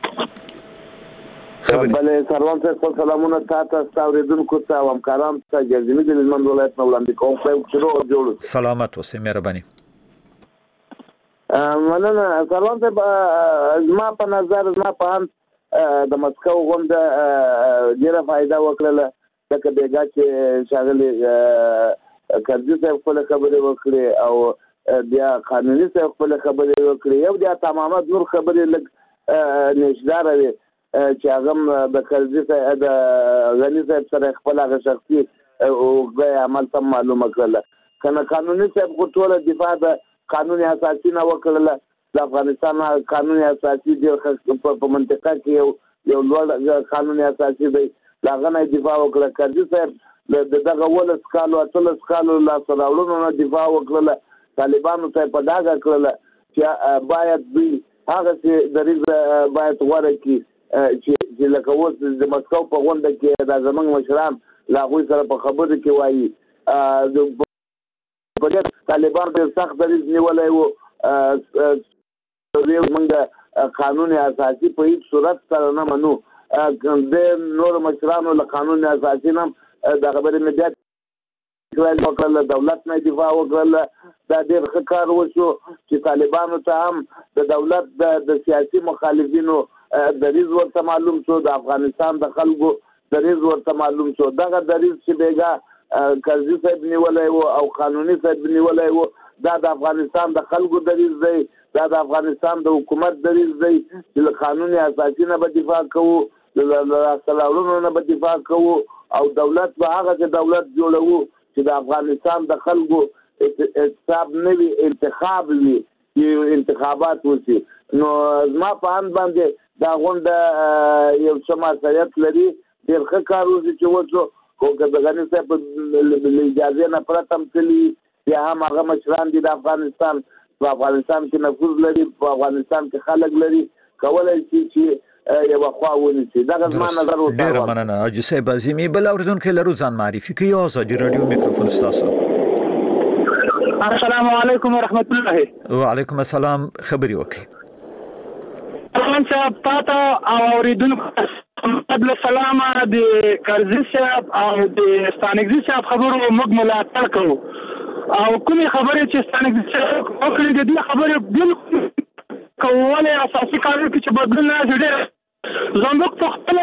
بله سروان صاحب خپل سلامونه تاسو اوریدونکو ته او همکارانو ته جزمي د لمن ولایت نو وړاندې کوم چې نو جوړ سلامت اوسئ مهرباني مننه سروان صاحب زما په نظر زما په د مسکو غونډه ډیره فائدہ وکړه لکه بیګا چې شاغلي کرزي صاحب خپل خبرې وکړي او بیا قانوني صاحب خپل خبرې وکړي یو بیا تمامات نور خبرې لګ نشدار وي چې هغه د کرزي صاحب د غني صاحب سره خپل هغه شخصي او عمل تم معلومه کړله کنه قانوني صاحب کو ټول دفاع د قانوني اساسي نه وکړله د افغانستان قانوني اساسي په منطقه کې یو لوړ قانوني اساسي دی لاغه نه دفاع وکړه کرزي صاحب دغه ولس کالو اتلس کالو لا سراولونو نه دفاع وکړه طالبانو ته په داګه کړله چې باید دوی هغه چې دریغ باید غوړه کی چې لکه اوس د مسکو په غونډه کې د زمنګ مشران لا غوي سره په خبرو کې وایي په طالبان د سخت دریغ نیولای وو موږ قانوني اساسي په هیڅ صورت سره نه منو د نور مشرانو له قانوني اساسي نه دا خبرې مې بیا وکړله دولت نه دفاع وکړله دا ډېر ښه کار وشو چې طالبانو ته هم د دولت د سیاسي مخالفینو دریځ ورته معلوم شو د افغانستان د خلکو دریځ ورته معلوم شو دغه دریځ چې بیګا کرزي صاحب نیولی و او قانوني صاحب نیولی و دا د افغانستان د خلکو دریځ دی دا د افغانستان د حکومت دریځ دی چې له قانوني اساسي نه به دفاع کوو له سلاولونو نه به دفاع کوو او دولت به هغه چې دولت جوړو چې د افغانستان د خلکو حساب نه وي انتخاب وي چې انتخابات وشي نو زما په اند باندې دا غونډه یو څه مسؤلیت لري ډېر ښه کار وشي چې وشو خو که د غني صاحب له اجازې نه پرته هم تلي بیا هم هغه مشران دي د افغانستان په افغانستان کې نفوذ لري په افغانستان کې خلک لري کولی شي چې یو خوا ونیسي دغه زما نظر ورته ډېره مننه حاجي صاحب عظیمي بل اوریدونکو لرو ځان معرفي کوي آزادي رادیو میکروفون ستاسو السلام علیکم ورحمت الله وعلیکم السلام خبري وکړئ روان صاحب تاسو او اوریدونکو قبل السلام د کرزي صاحب او د ستانګزي صاحب خبرو موږ ملاتړ کوو او کومې خبرې چې ستانګزي صاحب وکړي د دې خبرې بالکل کوله اساسي قانون کې چې بدلون نه ډېر زموږ په خپل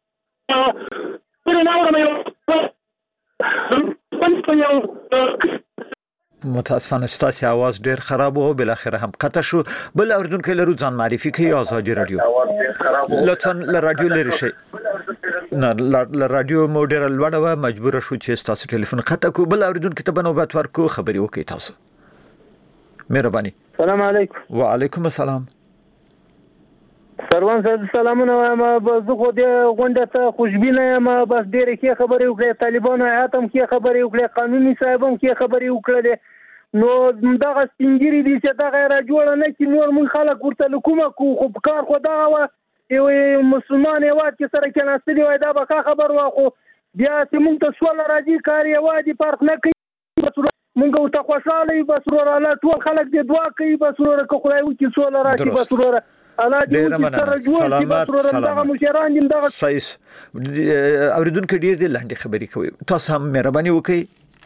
متاسفانه ستاسو आवाज ډیر خراب وو بل اخر هم قطع شو بل اوردونکو لرو ځان معرفي کوي آزادي رادیو لطفا ل رادیو لري شي نه ل رادیو موډر لوړه مجبور شو چې تاسو ټلیفون قطع کو بل اوردونکو ته بنوبت ورکو خبري وکي تاسو مهرباني السلام علیکم وعلیکم السلام سروان صاحب سلامونه ما زه خو دې غونډه ته خوشبینه ما بس ډېرې کې خبرې وکړې طالبانو هیات هم کې خبرې وکړې قانوني صاحب هم کې خبرې وکړلې نو دغه سپینګیري دي چې دغه را جوړه نه چې نور مونږ خلک ورته لکومه کو خو کار خو دغه وه یو مسلمان هېواد کې سره کېناستلي وای دا به ښه خبر وه خو بیا چې مونږ ته سوله راځي کار یوازې فرق نه کوي مونږ ورته خوشحاله یو بس وروره الله ټول خلک دې دعا کوي بس وروره که خدای وکړي سوله راشي بس وروره ډیر مننه سلامات صحیح اوریدونکو ډیر دي لاندې خبرې کوي تاسو هم مهرباني وکړئ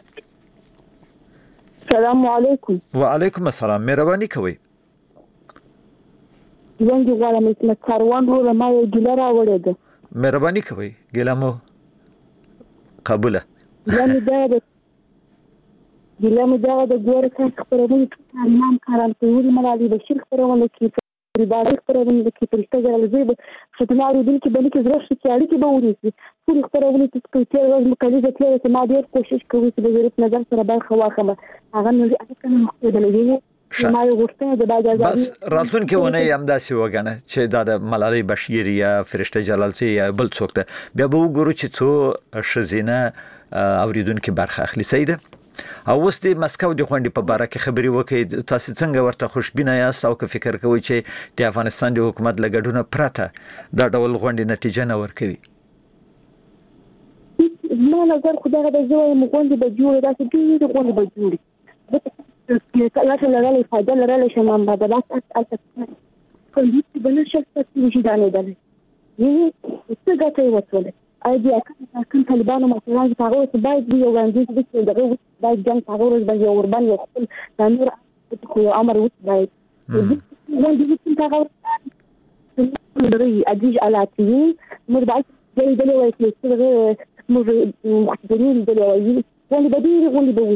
السلام علیکم وعلیکم السلام مهرباني کوي څنګه غواړم چې کاروان وروره ما یو ګیله راوړې ده مهرباني کوي ګیله مو قبوله یعنی دا د ګیله مو دا د ګور څخه خبرونه امام کاران کوي ملالي بشیر خبرونه کوي باندې خبرونه کوي پرشته جلزي فتنه اورېدل کې باندې کې زړه شي اړیکې به ورېږي ټول خبرونه چې کوي ورځ مکلفه کړي چې ما ډېر کوشش کوي چې د ضرورت نظر سره باندې خواخمه هغه نو اته کنه مخدلې ما یو غوښتنه د باجازي بس راتلونکي ونه هم داسې وګڼه چې دا د ملالي بشیر یا فرشته جلالزي یا بل څوک ته بیا به وګورو چې څو شزینه اوریدونکو برخه اخلي سیده او اوس د مسکو د غونډې په اړه کې خبري وکړي تاسو څنګه ورته خوشبینه یاست او که فکر کوئ چې د افغانستان د حکومت لګډونه پرته دا ډول غونډې نتیجه نه ورکوي ما نظر خدای د زوی مغونډې به جوړه داسې ډېرې غونډې به جوړي لکه لرلې فایده لرلې شمام بدلات کوي چې بل شخص ته وجدانه ده یې څه ګټه وڅولې اې کوم طالبانو مثلا هغه څه باید یو وړاندیز وکړي دغه باید جنگ هغه ورځ باندې اوربان یو خپل نور خو امر وکړي باید وړاندیز هغه درې اجي علاتي موږ باید دلته وایي چې موږ مخکې دلته وایي ولې بدیل غونډه به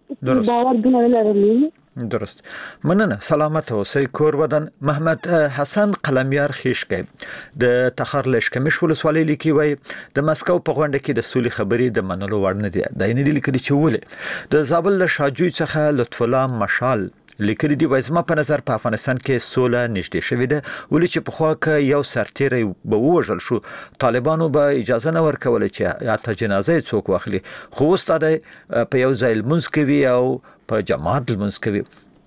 درست مننه سلامت اوسئ کور ودان محمد حسن قلمیار خیشکه د تخار لشکمش ولسوالۍ لیکي وای د مسکو په غونډه کې د سولې خبرې د منلو وړ نه دي د نه دي لیکلي چې ولې د زابل له شاجوی څخه لطف الله مشال لیکلي دی وای زما په نظر په افغانستان کې سوله نشته شوې ده ولې چې په خوا کې یو سرتیری به وژل شو طالبانو به اجازه نه ورکول چې اته جنازه څوک واخلي خو استاد په یو ځای لمونځ کوي او په جماعت لمونځ کوي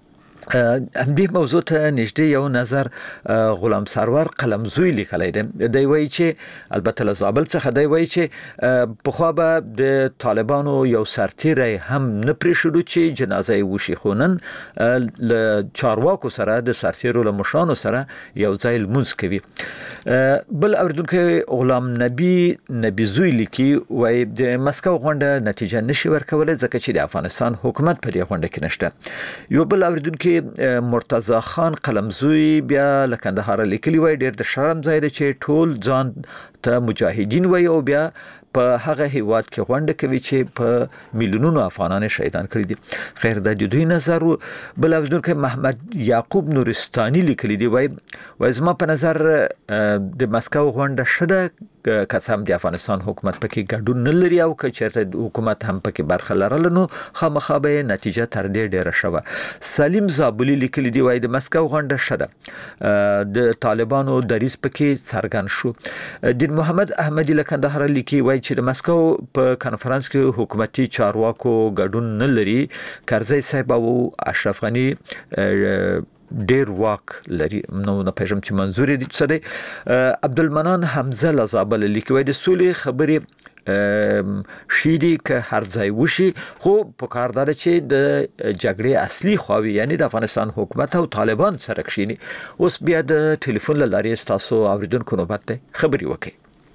دې موضوع ته نږدې یو نظر غلام سرور قلمزوی لیکلی دی دی وایي چې البته له زابل څخه دی وایي چې پخوا به د طالبانو یو سرتیری هم نه پرېښودو چې جنازه یې وشي خو نن له چارواکو سره د سرتیرو له مشرانو سره یو ځای لمونځ کوي بل اوریدونکی غلام نبی زوی لیکي وایي د مسکو غونډه نتیجه نشي ورکولی ځکه چې د افغانستان حکومت په دې غونډه کې نشته یو بل اوریدونکی مرتضی خان قلمزوی بیا له کندهار لیکلی وای ډېر د شرم ځای دی چې ټول ځان ته مجاهدین وای او بیا په هغه هیواد کې غونډه کوي چې په میلیونونو افغانان شهیدان کړي دي خیر د دوی نظر بل اوریدونکو محمد یعقوب نورستاني لیکلی دی وای زما په نظر د مسکو غونډه شده قسم د افغانستان حکومت پکې ګډون نه لري او که چېرته حکومت هم پکې برخه لرله نو خامخا به نتیجه تر دې ډیره شوه سلیم زابلی لیکلی دی وای د مسکو غونډه شده د طالبانو دریځ پکې څرګند شو دین محمد احمدی له کندهار لیکي وای چې د مسکو په کانفرنس کې حکومتي چارواکو ګډون نه لري کرزی صاحب او اشرف غنی ډیر واک لري نو نه پېژم چې منظور دي څه دی عبدالمنان حمزه لزابل لیکوي د سولې خبرې شيدي که هر ځای وشي خو په کار ده چې د جګړې اصلي خواوي یعنی د افغانستان حکومت او طالبان سره کښینی اوس بیا د ټلیفون لارې تاسو اوریدونکو نوبت ده خبري وکړي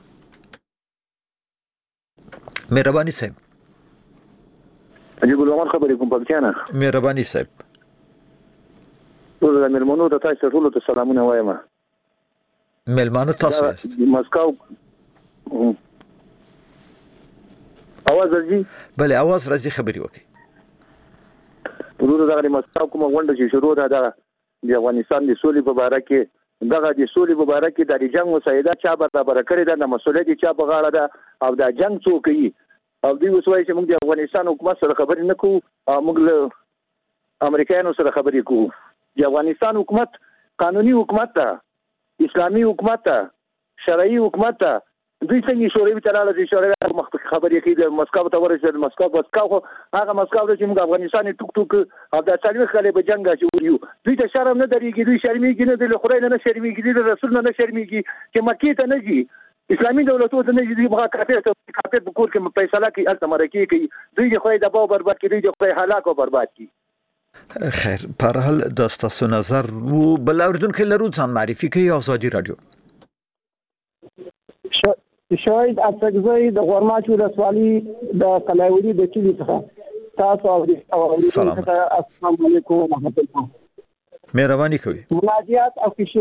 مهرباني صاحب اجي ګل عمر خبرې کوم پکې مهرباني صاحب ټول د مېرمنو د تاسو ټول ته سلامونه وایم ملمانو تاسو یاست مسکو اواز راځي بله اواز راځي خبري وکي ورور دغه مسکو کومه غونډه چې شروع ده د افغانستان د سولې په اړه کې دغه د سولې په اړه کې د جنگ مسایده چا برابر کړی ده د مسولې چا په غاړه ده او د جنگ څوک یې او دوی وسوي چې موږ د افغانستان حکومت سره خبرې نه کوو موږ له امریکایانو سره خبرې کوو د افغانستان حکومت قانوني حکومت ده اسلامي حکومت ده شرعي حکومت ده دوی څنګه شوروي تراله چې شوروي مخ خبرې کوي د مسکو ته ورسېد مسکو هغه مسکو چې موږ افغانستان ټوک ټوک او د څلوي خلې په جنگ کې ویو دوی ته شرم نه درېږي دوی شرمېږي نه د خدای نه شرمېږي د رسول نه شرمېږي چې مکې ته نه ځي اسلامي دولتونو ته نه ځي هغه کافر په کور کې فیصله کوي الته مرکه کوي دوی د خدای د باو برباد کوي دوی د خدای هلاک او برباد کوي خیر په هر حال د تاسو نظر وو بل اوردونکو لرو ځان معرفي کوي ازادي رادیو شاید اڅکزی د غورماچ ولسوالۍ د قلاوری د کلی څخه تاسو او السلام علیکم ورحمت الله مهرباني کوي مناجات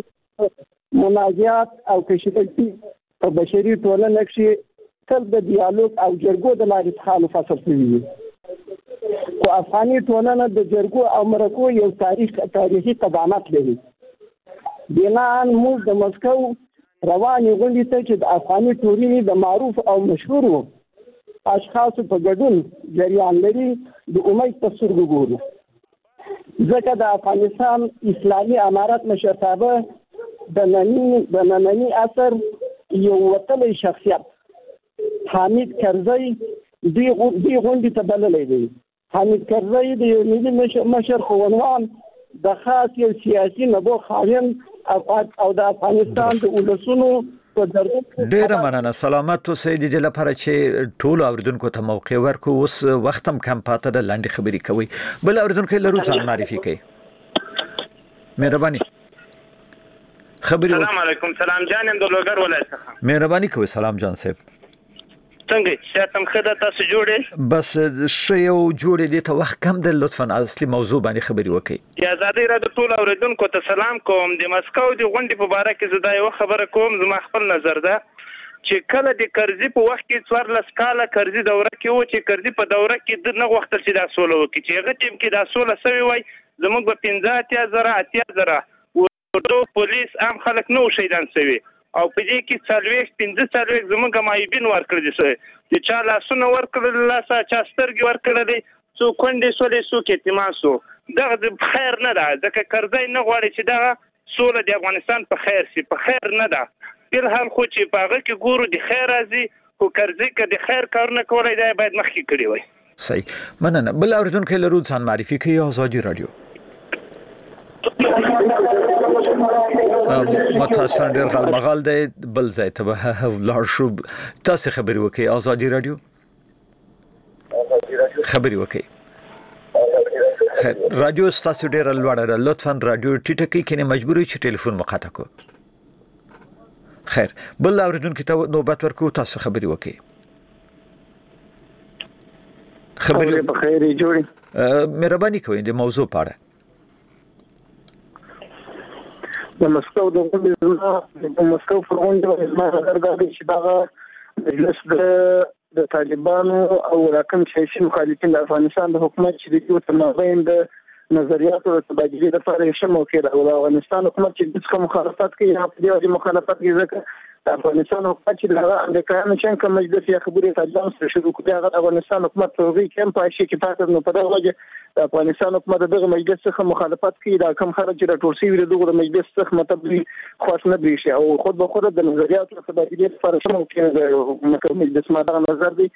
او کشفي په بشري ټولنه کې تل د ډیالوګ او جرګو د لارې څخه فصل شوی او افغاني ټولنه د جرګو او مرکو یو تاریخي قدامت لري بنان موږ د مسکو رواني غونډې ته چې د افغاني ټولنې د معروف او مشهورو اشخاصو په ګډون جریان لري د امید په سترګو ګورو ځکه د افغانستان اسلامي امارت مشرتابه د ننني عصر یو وتلی شخصیت حامد کرزی دوی غونډې ته بللی دی حامد کرزی د یو ملي مشر خو عنوان د خاص یو سیاسي نبو خاوند او د افغانستان د ولسونو په درد ډیره مننه سلامت اوسئ د دې لپاره چې ټول اوردونکو ته موقع ورکو اوس وخت هم کم پاته د لاندې خبرې کوي بل اوردونکو لرو ځان معرفي کوي مهرباني خبري السلام علیکم سلام جان د لوګر ولایت څخه مهرباني کوي سلام جان صاحب څنګه ساتم خدای تاسو جوړې بس شیو جوړې دي ته وخت کم د لطفا اصلي موضوع باندې خبري وکړي یا آزادي راډیو ټول اوریدونکو ته سلام کوم د مسکو د غونډې په اړه کې زدا یو خبره کوم زما خپل نظر ده چې کله د کرزي په وخت کې 14 کاله کرزي دوره کې و چې کرزي په دوره کې د نه وخت چې دا سوله وکړي چې هغه ټیم کې دا سوله سوي وای زموږ په 15,000 ورو پولیس عام خلک نو شهیدان سوي او په دې کې 15 زموږ مایبین ورکړل دي چې چا لاسونه ورکړل لاسه چا سترګې ورکړل څو کونډې سولې څو کې تماسو دغه خیر نه ده ځکه کرزی نه غواړي چې دغه سوله د افغانستان په خیر سي په خیر نه ده بل حال خو چې په هغه کې ګورو د خیر راځي خو کرزی که د خیر کارونه کولای دی باید مخکې کړی وای صحیح مننه بل اوردونکو لرو ځان معرفي کوي ازادي رادیو متاسفانه ډېر غلمغال دی بل ځای ته به لاړ شو تاسو خبري وکړئ ازادي رادیو خبري وکړئ رادیو تاسو ډېر لوړه ده لطفا رادیو ټیټه کړئ کنه مجبورې چې ټلیفون مخاطب کو خیر بل اوریدونکو ته نوبت ورکو تاسو خبري وکړئ خبري په خیر جوړي مهرباني کوئ د موضوع په اړه د مسکو د مسکو فرغونډه ما درګه چې دا مجلس د طالبانو او رقم سیاسي مخالفین د افغانستان د حکومت چې د یو تنظیم د نظریاتو او تبادلې لپاره یې شمو کړ او افغانستان حکومت چې د څه مخالفت کوي یا په دې مخالفت کوي ځکه د افغانستان حکومت چې د امریکایانو څنګه مجلس یې خبرې طالبان سره شروع کړي هغه افغانستان حکومت توغي کم پاشي کې پاتې نو په دغه وجه د افغانستان حکومت دغه مجلس څخه مخالفت کوي دا کم خلک چې راټول شوي دغه مجلس څخه مطلب خاص نه بریشي او خود به خود د نظریاتو او تبادلې لپاره شمو کړي مجلس ما دا نظر دی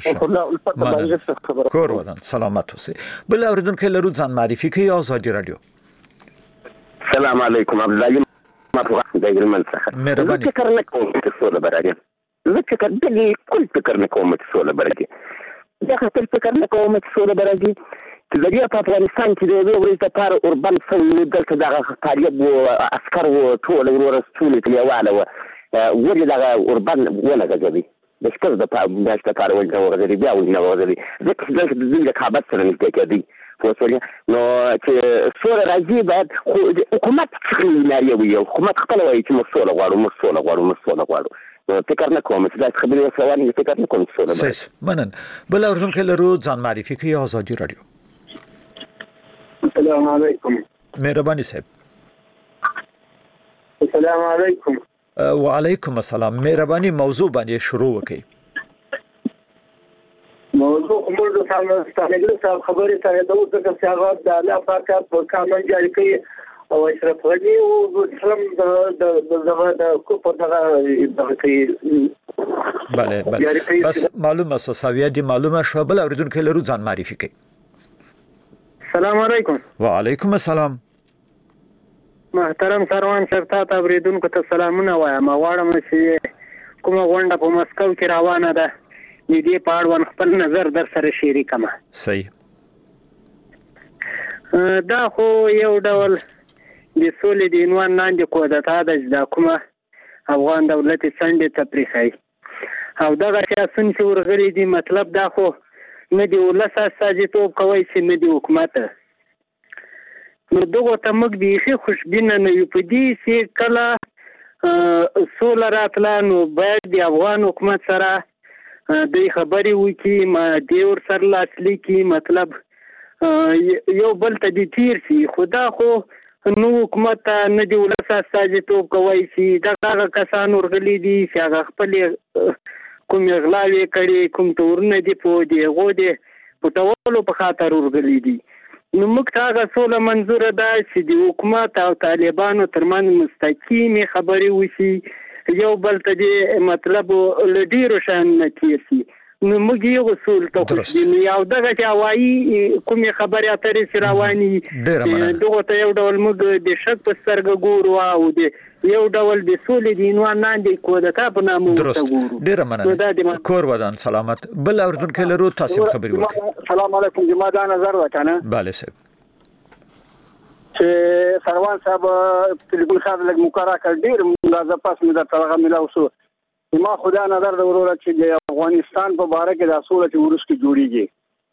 کور ودان سلامت اوسئ بل اوریدونکو لرو ځان معرفي کوي ازادي رادیو السلام علیکم عبد الله ما دایر من څخه مهرباني فکر نه کوم چې سوله برابر ځکه کله کول فکر نه کوم چې سوله برابر دا خپل فکر نه کوم چې سوله برابر چې د افغانستان کې د یو ورځ لپاره اوربان څنګه دلته دغه طالب او عسكر او ټول ورسول کلیواله ولې دغه اوربان ونه غږوي د څه د پاره لپاره ولې ورغلي بیا ولې ورغلي ځکه د کابل سره نږدې کېدی پوسولې نو چې سوله راځي باید حکومت څخه لري وي حکومت خپل وایي چې موږ سوله غواړو نو فکر نه کوم چې دا خبرې وسوانې فکر نه کوم سوله صحیح منن بل اورونکو لرو ځان معرفي کوي آزادي رادیو السلام علیکم مهرباني صاحب السلام علیکم وعلیکم السلام مهرباني موضوع باندې شروع وکړئ موضوع موږ د ستانګل صاحب خبرې ته د اوسه چې هغه د الله پاک په قانون جاری کړي او اشرف غنی او اسلام د کو په دغه کوي بله بس معلومه سوساویه دي معلومه شو بل اوریدونکو لرو ځان معرفي کوي السلام علیکم وعلیکم السلام محترم سروان صاحب ته اوریدونکو ته سلامونه وایم غواړم چې کومه غونډه په مسکو کې روانه ده دې په اړه خپل نظر در سره شریکم صحیح دا خو یو ډول د سولې د عنوان لاندې کودتا د کومه افغان دولت څنډه تفریحي او دغه سیاسي چې ورغلي دي مطلب دا خو نه دی ولس استازیتوب کوي چې نه دی حکومت نو دغه ته موږ به خوشبینه نه یو په دې چې کله سوله راتله نو باید د افغان حکومت سره د خبرې وکي ما دیور سر لاسلی کی مطلب یو بل ته دي تیر شي خدا خو نو حکومت نه دی ولس استازیتوب کوي چې دغه کسان ورغلي دي چې هغه خپل کوم غلاوي کړي کوم تورونه دي په دی غو دي پټولو په خاطر ورغلي دي نو موږ هغه سوله منظور ده چې د حکومت او طالبانو ترمن مستقیمه خبرې وشي یو بل ته دی مطلب لډیرو شان نتیسی نو موږ یو اصول ته خوشبینه یو دغه هوایی کومه خبره اترې رواني دغه ته یو ډول موږ د شک په سترګه ګورو او د یو ډول د سولې د عنوان لاندې کودتا په نامه ورته ډیره مننه کور ودان سلامت بل اردن لرو تاسو خبري وکړئ السلام علیکم جما دا نظر وکنه bale صاحب چې سروان صاحب ټلیفون خاطر لګ مقرره کړ ډیر ملازم پاس مې دا تلغه ملاو شو ما خدا نظر د وروره چې د افغانستان په باره کې د اصول چې ورسته جوړیږي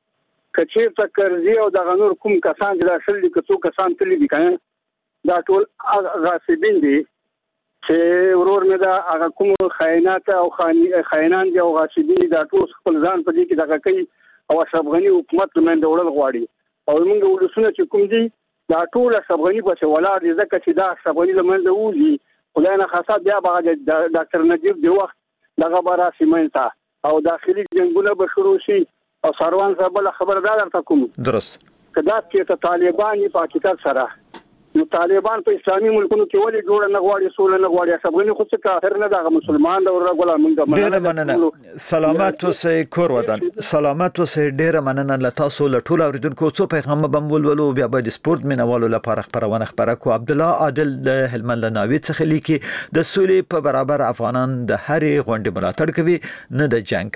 کچې تکرزي او د غنور کوم کسان چې داخل دي کڅو کسان تللی دي کنه دا ټول غاصبین دي چې ورور مې دا هغه کوم خیانات او خاینان دي او غاصبین دا ټول خپل ځان په دې کې دغه کوي او اشرف غنی حکومت لمن وړل غواړي او موږ ولسونه چې کوم دي دا ټول اشرف غنی په ولاړ دي ځکه چې دا اشرف غنی لمن وځي خدای نه خاصه بیا به ډاکټر نجیب دی وخت دغه بارا سیمنتا او داخلي جنگونه به شروع شي او سروان صاحب له خبردار درته کوم درست کدا چې طالبان په حقیقت سره نو طالبان په اسلامي ملکونو کې ولې جوړ نه غواړي سول نه غواړي افغاني خو څه کافر نه دغه مسلمان دا ورغلا مونږ ډیره مننه سلامت اوسئ کور ودان سلامت اوسئ ډیره مننه له تاسو له ټول اوریدونکو څو پیغام بمولولو بیا به د سپورت مینوالو لپاره خبرونه خبره کو عبد الله عادل د هلمند لناوی څخه لیکي د سولې په برابر افغانان د هرې غونډې ملاتړ کوي نه د جنگ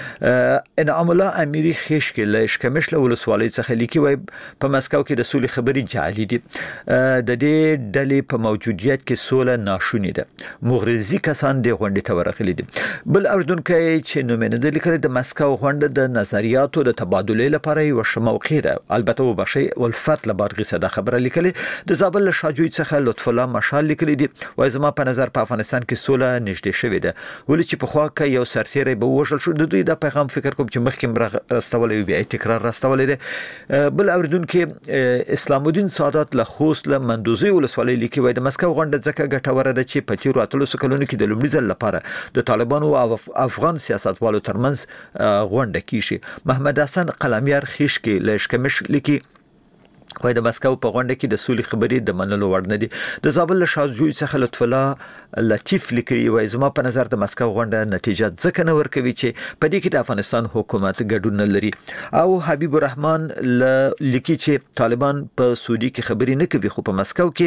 انعام الله اميري خشکل شکمش له ولسوالۍ څخه لیکي وای په مسکو کې د سولې خبري جعلي دي د دې ډلې په موجودیت کې سوله ناشونې ده مغرضي کسان د غونډې ته ورغلي دي بل اردوونکو چې نومینه د لیکل د مسکو غونډه د نظریاتو د تبادله لپاره یو شموقي ده البته وبشي ولفت لبارغي صدا خبره لیکل د زابل شاجوي څخه لطف الله مشال لیکل دي وای زما په نظر په افغانستان کې سوله نږدې شوې ده ولې چې په خوا کې یو سرتیری به وژل شو د دوی د پیغام فکر کوم چې مخکې راستولې بیا تکرار راستولې ده بل اوریدونکو اسلام الدین سعادت له خوست له مندوزي ولسوالۍ لیکي وای د مسکو غونډه ځکه ګټوره ده چې په تیرو اتلو کلونو کې د لومړي ځل لپاره د طالبانو او افغان سیاستوالو ترمنځ غونډه کیږي محمد حسن قلمیار خشکي لشکمش لیکي وای د مسکو په غونډه کې د سولې خبرې د منلو وړ نه دي د زابل شاجوی څخه لطف الله لطیف لیکي وای زما په نظر د مسکو غونډه نتیجه ځکه نه ورکوي چې په دې کې د افغانستان حکومت ګډون نه لري او حبیب الرحمن لیکي چې طالبان په سعودي کې خبرې نه کوي خو په مسکو کې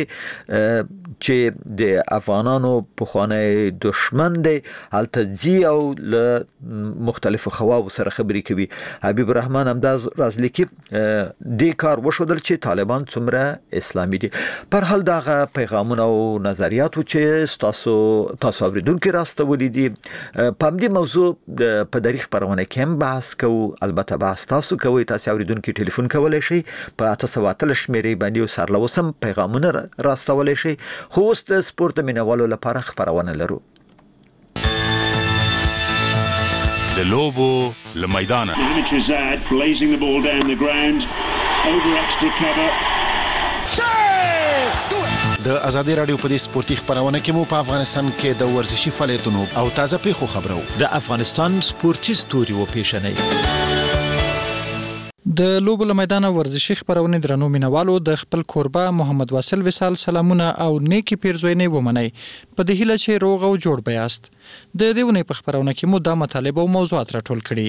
چې د افغانانو په خوانه دشمن دی حالت زی او له مختلفو خواو سره خبرې کوي حبیب الرحمن همداز راز لیکي د کار وشودل چې طالبان څومره اسلامي دي. پر حال دغه پیغامونه او نظریاتو چې تاسو اوریدونکو راستولې دي په دې موضوع په دریغ خبرونه کې هم بحث کوو. البته بحث تاسو کوئ، تاسو اوریدونکو ټلیفون کولای شئ په 883 شمیرې باندې او سرلوسم پیغامونه راستولای شئ. خو اوس د سپورت مینوالو لپاره خبرونه لرو. د لوبو له میدانه د ازادي رادیو په دې سپورتي خبرونه کې مو په افغانستان کې د ورزشي فعالیتونو او تازه پیښو خبرو د افغانستان سپورتي ستوري و پیښنې د لوبو له میدانه ورزشي خبرونه درنو مینوالو د خپل کوربه محمد واصل وصال سلامونه او نیکی پیرزوینې ومني په دې هیله چې روغ او جوړ بیاست. د دېونه په خبرونه کې مو د مطالب او موضوعات راټول کړي.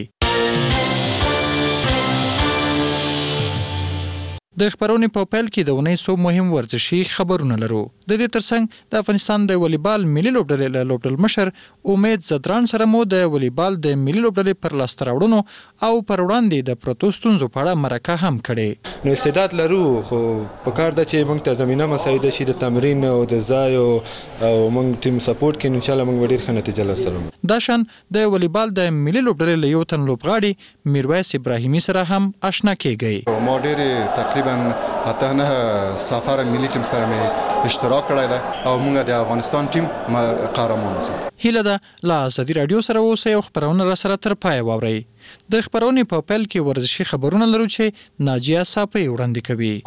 د خبرونې په پیل کې د ونې سو مهم ورزشي خبرونه لرو. د دې ترڅنګ د افغانستان د والیبال ملي لوبډلې مشر امید زدران سره مو د والیبال د ملي لوبډلې پر لاس راوړنو او پر وړاندې د پروتستونزو په اړه مرکه هم کړې. نو استعداد لرو، خو په کار د چې موږ ته زمينه مساعده شي د تمرین او د ځای او موږ ټیم سپورټ کې ان شاء الله موږ ډیر ښه نتیجه لاسته دا شان د والیبال د ملي لوبډلې له یو تن لوبغاړي میرویس ابراهیمي سره هم آشنا کېږي. ما ډیر تقریبا اته نه سفر ملي ټیم سره مې اشتراک کړی دی او موږ د افغانستان ټیم قهرمان اوسو. هیله ده لا ازادي رادیو سره اوسئ او خبرونه را سره تر پای واورئ. د خبرونې په پیل کې ورزشي خبرونه لرو چې ناجیه صافی وړاندې کوي.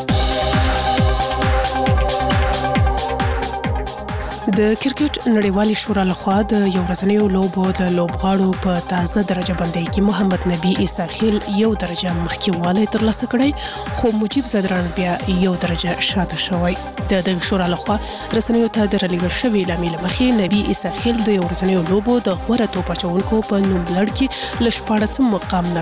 د کرکټ نړیوالې شورا لخوا د یو ورځنیو لوبو د لوبغاړو په تازه درجه بندۍ کې محمد نبی اساخیل یو درجه مخکې والی ترلاسه کړی، خو مجیب زدران بیا یو درجه شاته شوی. د دغه شورا لخوا رسنیو ته درلیږل شوی لامل مخې نبی اساخیل د یو ورځنیو لوبو د غوره توپ اچونکو په نوم لړ کې له 14 مقام نه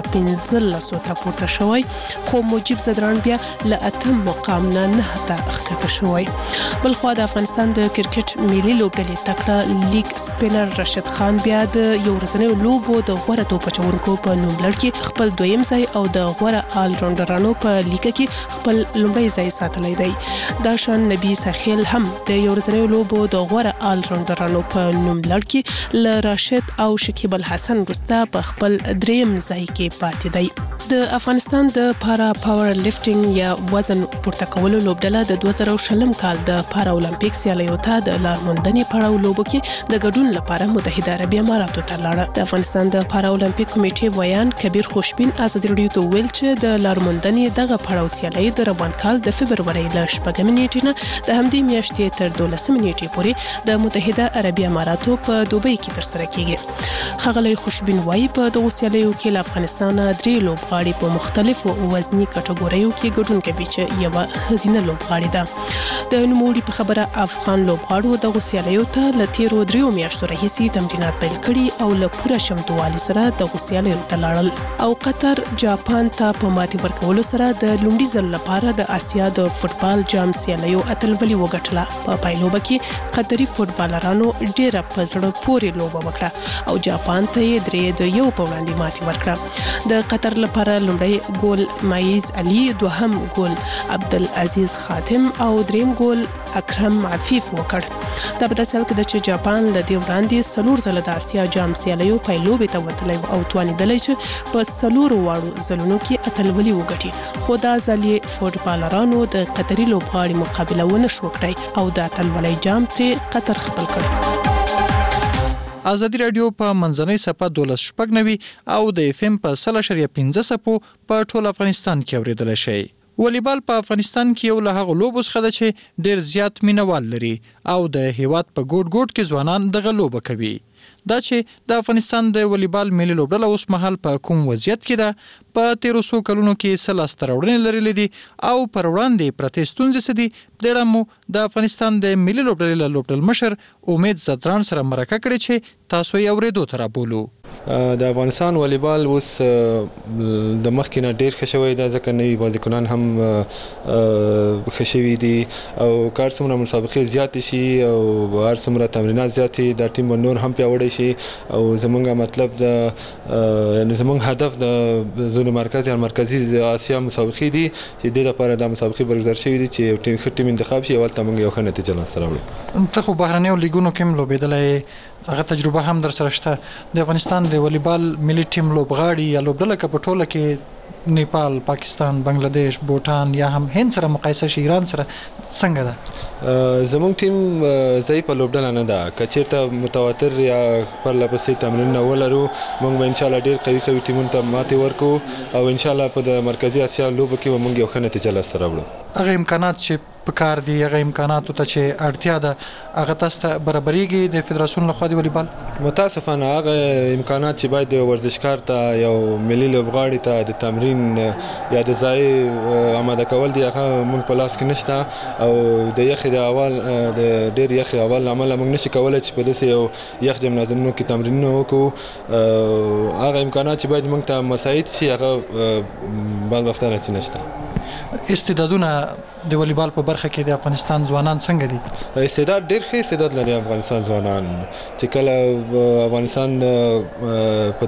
15 ته پورته شوی، خو مجیب زدران بیا له 8 مقام نه 9 ته ښکته شوی. بلخوا د افغانستان د کرکټ ملي لوبډلې تکړه لیګ سپینر راشد خان بیا د یو ورځنیو لوبو د غوره توپ اچونکو په نوم لړ کې خپل دویم ځای او د غوره آل راونډرانو په لیګ کې خپل لومړی ځای ساتلی دی. دا شان نبی ساخیل هم د یو ورځنیو لوبو د غوره آل راونډرانو په نوم لړ کې له راشد او شکیب الحسن وروسته په خپل دریم ځای کې پاتې دی. د افغانستان د پارا پاور لفټینګ یا وزن پورته کولو لوبډله د 2020 کال د پارا اولمپیک سیالیو ته د لارموندنې پړاو لوبو کې د ګډون لپاره متحده عربي اماراتو ته لاړه. د افغانستان د پارا اولمپیک کمیټې ویان کبیر خوشبین ازادي رادیو ته ویل چې د لارموندنې دغه پړاو سیالي د روان کال د فبرورۍ له 8 نیټې نه د همدې میاشتې تر 12 نیټې پورې د متحده عربي اماراتو په دوبۍ کې ترسره کیږي. ښاغلی خوشبین وایي په دغه سیالیو کې له افغانستان 3 لوبغاړي په مختلفو وزني کټګوریو کې ګډون کوي چې یوه ښځینه لوبغاړې ده. د نوموړي په خبره افغان لوبغاړو دغه سیالیو ته له تیرو 3 میاشتو راهیسې تمرینات پیل کړي او له پوره شمتووالي سره دغه سیالیو ته لاړل او قطر جاپان ته په ماتې ورکولو سره د لومړي ځل لپاره د آسیا د فوټبال جام سیالیو اتلولي وګټله. په پایلوبه کې قطري فوټبالرانو ډیره په زړه پورې لوبه وکړه او جاپان ته یې 3-1 په وړاندې ماتې ورکړه. د قطر لپاره لومړی ګول مایز علي، دوهم ګول عبدالعزیز خاتم او دریم ګول اکرم عفیف وکړ. دا په داسې حال کې ده چې جاپان له دې وړاندې 4 ځله د آسیا جام سیالیو پایلوبې ته وتلی او توانېدلی چې په 4 واړو ځلونو کې اتلولي وګټي، خو دا ځل یې فوټبالرانو د قطري لوبغاړي مقابله ونه شوه کړی او د اتلولۍ جام ترې قطر خپل کړ. ازادي رادیو په منځنۍ صفحه 12.90 او د اف ام په 0.15 صفو په ټول افغانستان کې اوریدل شي. والیبال په افغانستان کې یو له هغو لوبو څخه ده چې ډیر زیات مینوال لري او د هیواد په ګوټ ګوټ کې ځوانان دغه لوبه کوي. دا چې د افغانستان د والیبال ملي لوبډله اوس مهال په کوم وضعیت کې ده، په 1300 کلونو کې څه لاسته راوړنې لرلې دي او پر وړاندې پرتې ستونزې څه دي، د دې اړه مو د افغانستان د ملي لوبډلې له لوبډل مشر امید زدران سره مرکه کړې چې تاسو یې اورېدو ته رابولو. د افغانستان والیبال اوس د مخکې نه ډیر ښه شوی دی ځکه نوي بازیکنان هم ښه شوي دي او کار څومره مسابقې زیاتې شي او هر څومره تمرینات زیات شي دا ټیم به نور هم پیاوړی شي او زمونږ مطلب د یعنې زمونږ هدف د زون مرکز یا مرکزي اسیا مسابقې دي چې دې لپاره دا مسابقې برگزار شوي دي چې یو ښه ټیم انتخاب شي اول ته موږ یو ښه نتیجه لاسته راوړو. ته خو بهرنیو لیګونو کې هم لوبېدلی هغه تجربه هم در سره شته د افغانستان د والیبال ملي ټیم لوبغاړي یا لوبډله که په ټوله کې نیپال، پاکستان، بنگلاديش، بوتان یا هم هند سره مقایسه شي ایران سره څنګه ده؟ زمونږ ټیم ضعیفه لوبډله نه ده که چېرته متواتر یا پرله پسې تمرینونه ولرو موږ به انشاءالله ډېر قوي ټیمونو ته ماتې ورکړو او انشاءالله په د مرکزي اسیا لوبو کې به موږ یو ښه نتیجه لاسته راوړو. هغه امکانات چې په کار دي هغه امکاناتو ته چې اړتیا ده هغه تاسو ته برابرېږي د فدراسیون لخوا د والیبال؟ متاسفانه هغه امکانات چې باید د ورزشکار ته یو ملي لوبغاړي ته د تمرین یا د ځای آماده کول دي هغه موږ په لاس کې نشته او د یخې د اول د ډېر یخې اول له امله موږ نشي کولی چې په داسې یو یخ جمنازیمونو کې تمرینونه وکړو. هغه امکانات چې باید موږ ته مساعد شي هغه بدبختانه چې نشته. استعدادونه د والیبال په برخه کې د افغانستان ځوانان څنګه دي؟ استعداد ډېر ښه استعداد لري افغانستان ځوانان چې کله افغانستان په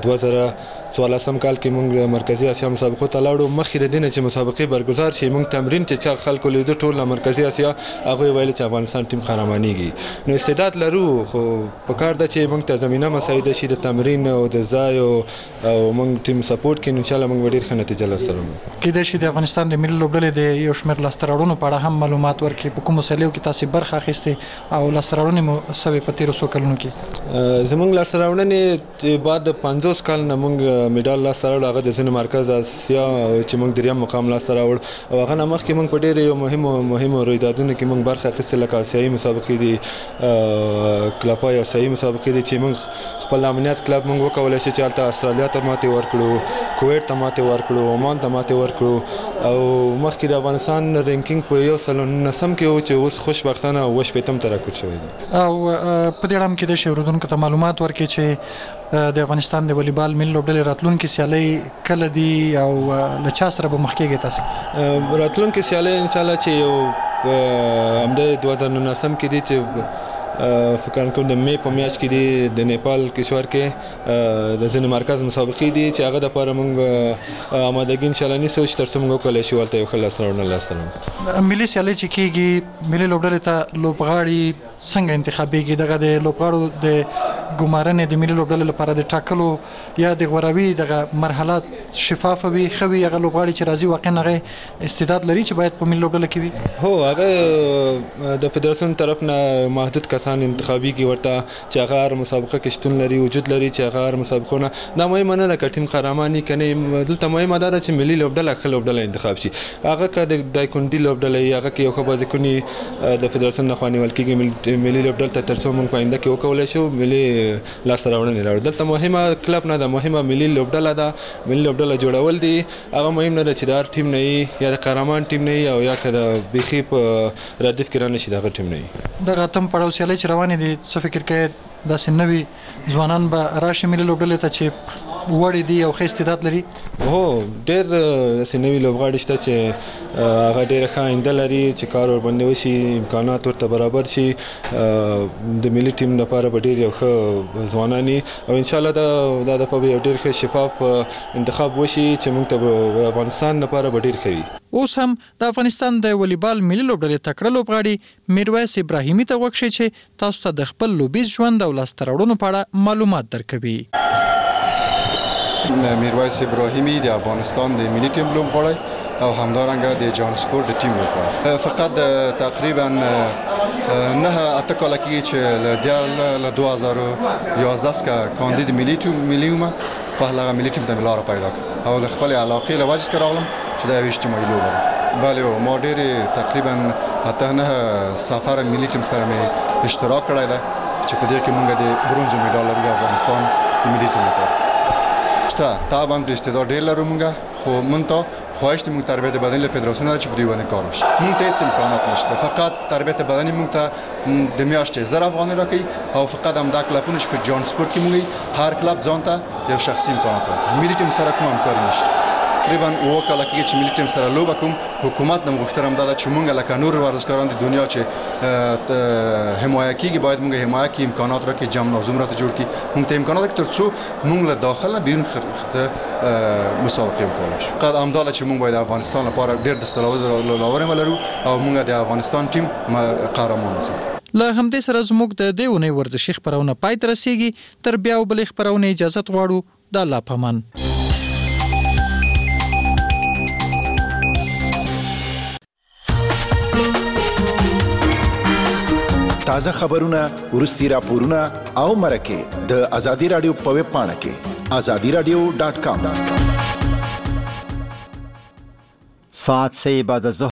2014 کال کې موږ مرکزي اسیا مسابقو ته لاړو مخکې د دې نه چې مسابقې برګزار شي موږ تمرین چې چا خلکو لیدو ټول مرکزي اسیا هغوی ویل چې افغانستان ټیم قهرمانېږي نو استعداد لرو خو پکار ده چې موږ ته زمینه مساعده شي د تمرین او د ځای او موږ ټیم سپورټ کړو انشاءالله موږ به ډېر ښه نتیجه لاسته راوړو. کېدای شي د افغانستان د ملي لوبډلې د یو شمېر لاسته راوړنو په اړه هم معلومات ورکړي په کومو سیالیو کې تاسو برخه اخیستې او لاسته راوړنې مو سوې په تېرو څو کلونو کې؟ زموږ لاسته راوړنې چې بعد د 50 کال نه موږ میډال لاسته راوړ هغه د ځینې مرکز اسیا چې موږ دریم مقام لاسته راوړ او هغه نه مخکې موږ په ډېرو مهمو رویدادونو کې موږ برخه اخیستې لکه آسیایي مسابقې دي کلپا یا آسیایي مسابقې دي چې موږ خپل امنیت کلب موږ وکولی شو چې هلته استرالیا ته ماتې ورکړو کویت ته ماتې ورکړو عمان ته ماتې ورکړو او مخکې د افغانستان رینکینګ په 119 کې و چې اوس خوشبختانه 28 ته راکوټ شوی دی. او په دې اړه هم کېدای شي اورېدونکو ته معلومات ورکړي چې د افغانستان د والیبال ملي لوبډلې راتلونکې سیالۍ کله دي او له چا سره به مخ کېږئ تاسو؟ راتلونکې سیالۍ انشاءالله چې یو همدې 2019 کې دي چې فکر کوم د مې په میاشت کې دي د نیپال کشور کې د ځینې مرکز مسابقې دي چې هغه دپاره موږ آمادګي انشاءالله نیسو چې تر څو موږ وکولی شو هلته یو ښه لاسته راوړنه لاسته راوړو. ملي سیالۍ چې کېږي ملي لوبډلې ته لوبغاړي څنګه انتخابېږي؟ دغه د لوبغاړو د ګمارنې د ملي لوبډلې لپاره د ټاکلو یا د غوراوي دغه مرحله شفافه وي ښه وي هغه لوبغاړي چې راځي واقعا هغه استعداد لري چې باید په ملي لوبډله کې وي؟ هو هغه د فدراسیون طرف نه محدود کسان انتخابېږي ورته چې هغه هر مسابقه کې شتون لري وجود لري چې هغه هر مسابقونه دا مهمه نه ده که ټیم قهرماني که نه دلته مهمه دا ده چې ملي لوبډله ښه لوبډله انتخاب شي هغه که د دایکندي لوبډله وي هغه کې یو ښه بازیکن د فدراسیون لخوا نیول کېږي ملي لوبډلې ته تر څو موږ په آینده کې وکولی شو ملي لاسته راوړنې راوړو. دلته مهمه کلب نه ده مهمه ملي لوبډله ده ملي لوبډله جوړول دي هغه مهم نه ده چې د هر ټیم نه وي یا د قهرمان ټیم نه وي او یا که د بیخي په ردیف کې رانه شي د هغه ټیم نه وي. دغه اتم پړاو سیالۍ چې روانې دي څه فکر کوې داسې نوي ځوانان به راشي ملي لوبډلې ته چې وړې دي او ښه استعداد لري؟ هو ډېر داسې نوي لوبغاړي شته چې هغه ډېره ښه آینده لري چې کار ورباندې وشي امکانات ورته برابر شي د ملي ټیم لپاره به ډېر یو ښه ځوانان وي او انشاءالله دا دفعه به یو ډېر ښه شفاف انتخاب وشي چې موږ ته به افغانستان لپاره به ډېر ښه وي. اوس هم د افغانستان د والیبال ملي لوبډلې تکړه لوبغاړي میرویس ابراهیمي ته غوږ شئ چې تاسو ته د خپل لوبیز ژوند او لاسته راوړنو په اړه معلومات درکوي. میرویس ابراهیمی د افغانستان د ملي ټیم لوبغاړی او همدارنګه د جان سپورت د ټیم لوبغاړی فقط تقریبا 9 کاله کېږي چې له 2011 که کاندید ملي ومه په هغه ملي ټیم ته مې لاره پیدا کړه او د خپلې علاقې له وجې څخه راغلم چې دا یوه اجتماعي لوبه ده. بله ما ډېرې تقریبا 9 سفر ملي ټیم سره مې اشتراک کړی ده چې په دې کې موږ د برونز میډال لرو د افغانستان د ملي ټیم لپاره. طبعا د استعداد ډېر لرو موږ خو خواهش موږ تربیت بدني له فدراسیون چې په دوی باندې کار وشي. موږ ته هیڅ امکانات نشته، فقط تربیت بدني موږ ته د میاشتې 1000 افغانۍ راکوي او فقط هم دا کلبونه چې په جان سپورت کې موږ هر کلب ځان ته یو شخصي امکانات ورکوي. ملي ټیم سره کوم همکاري نشته. تقریبا اوه کاله کې چې ملي ټیم سره لوبه کوم، حکومت نم غوښتنه ده چې موږ لکه نور ورزشکاران د دنیا چې حمایت کیږي باید موږ حمایت کی امکانات راکړي، جام نظم راته جوړ کړي. موږ ته امکانات راکړي ترڅو موږ له داخله بیرون خرخته مسابقه وکړو. قد امداله چې موږ باید افغانستان لپاره ډېر دستاوردونه ولرو او موږ د افغانستان ټیم قهرمان وساتو. له همدې سره زموږ د دې اونۍ ورزشي خبرونه پای ته رسیږي. تر بیا وبلې خبرونه اجازه غواړو. د الله پامان. تازه خبرونه، ورستي راپورونه او مرکه د ازادي رادیو په ویب پاڼه کې azadiradio.com. ساعت 3 بعد از ظهر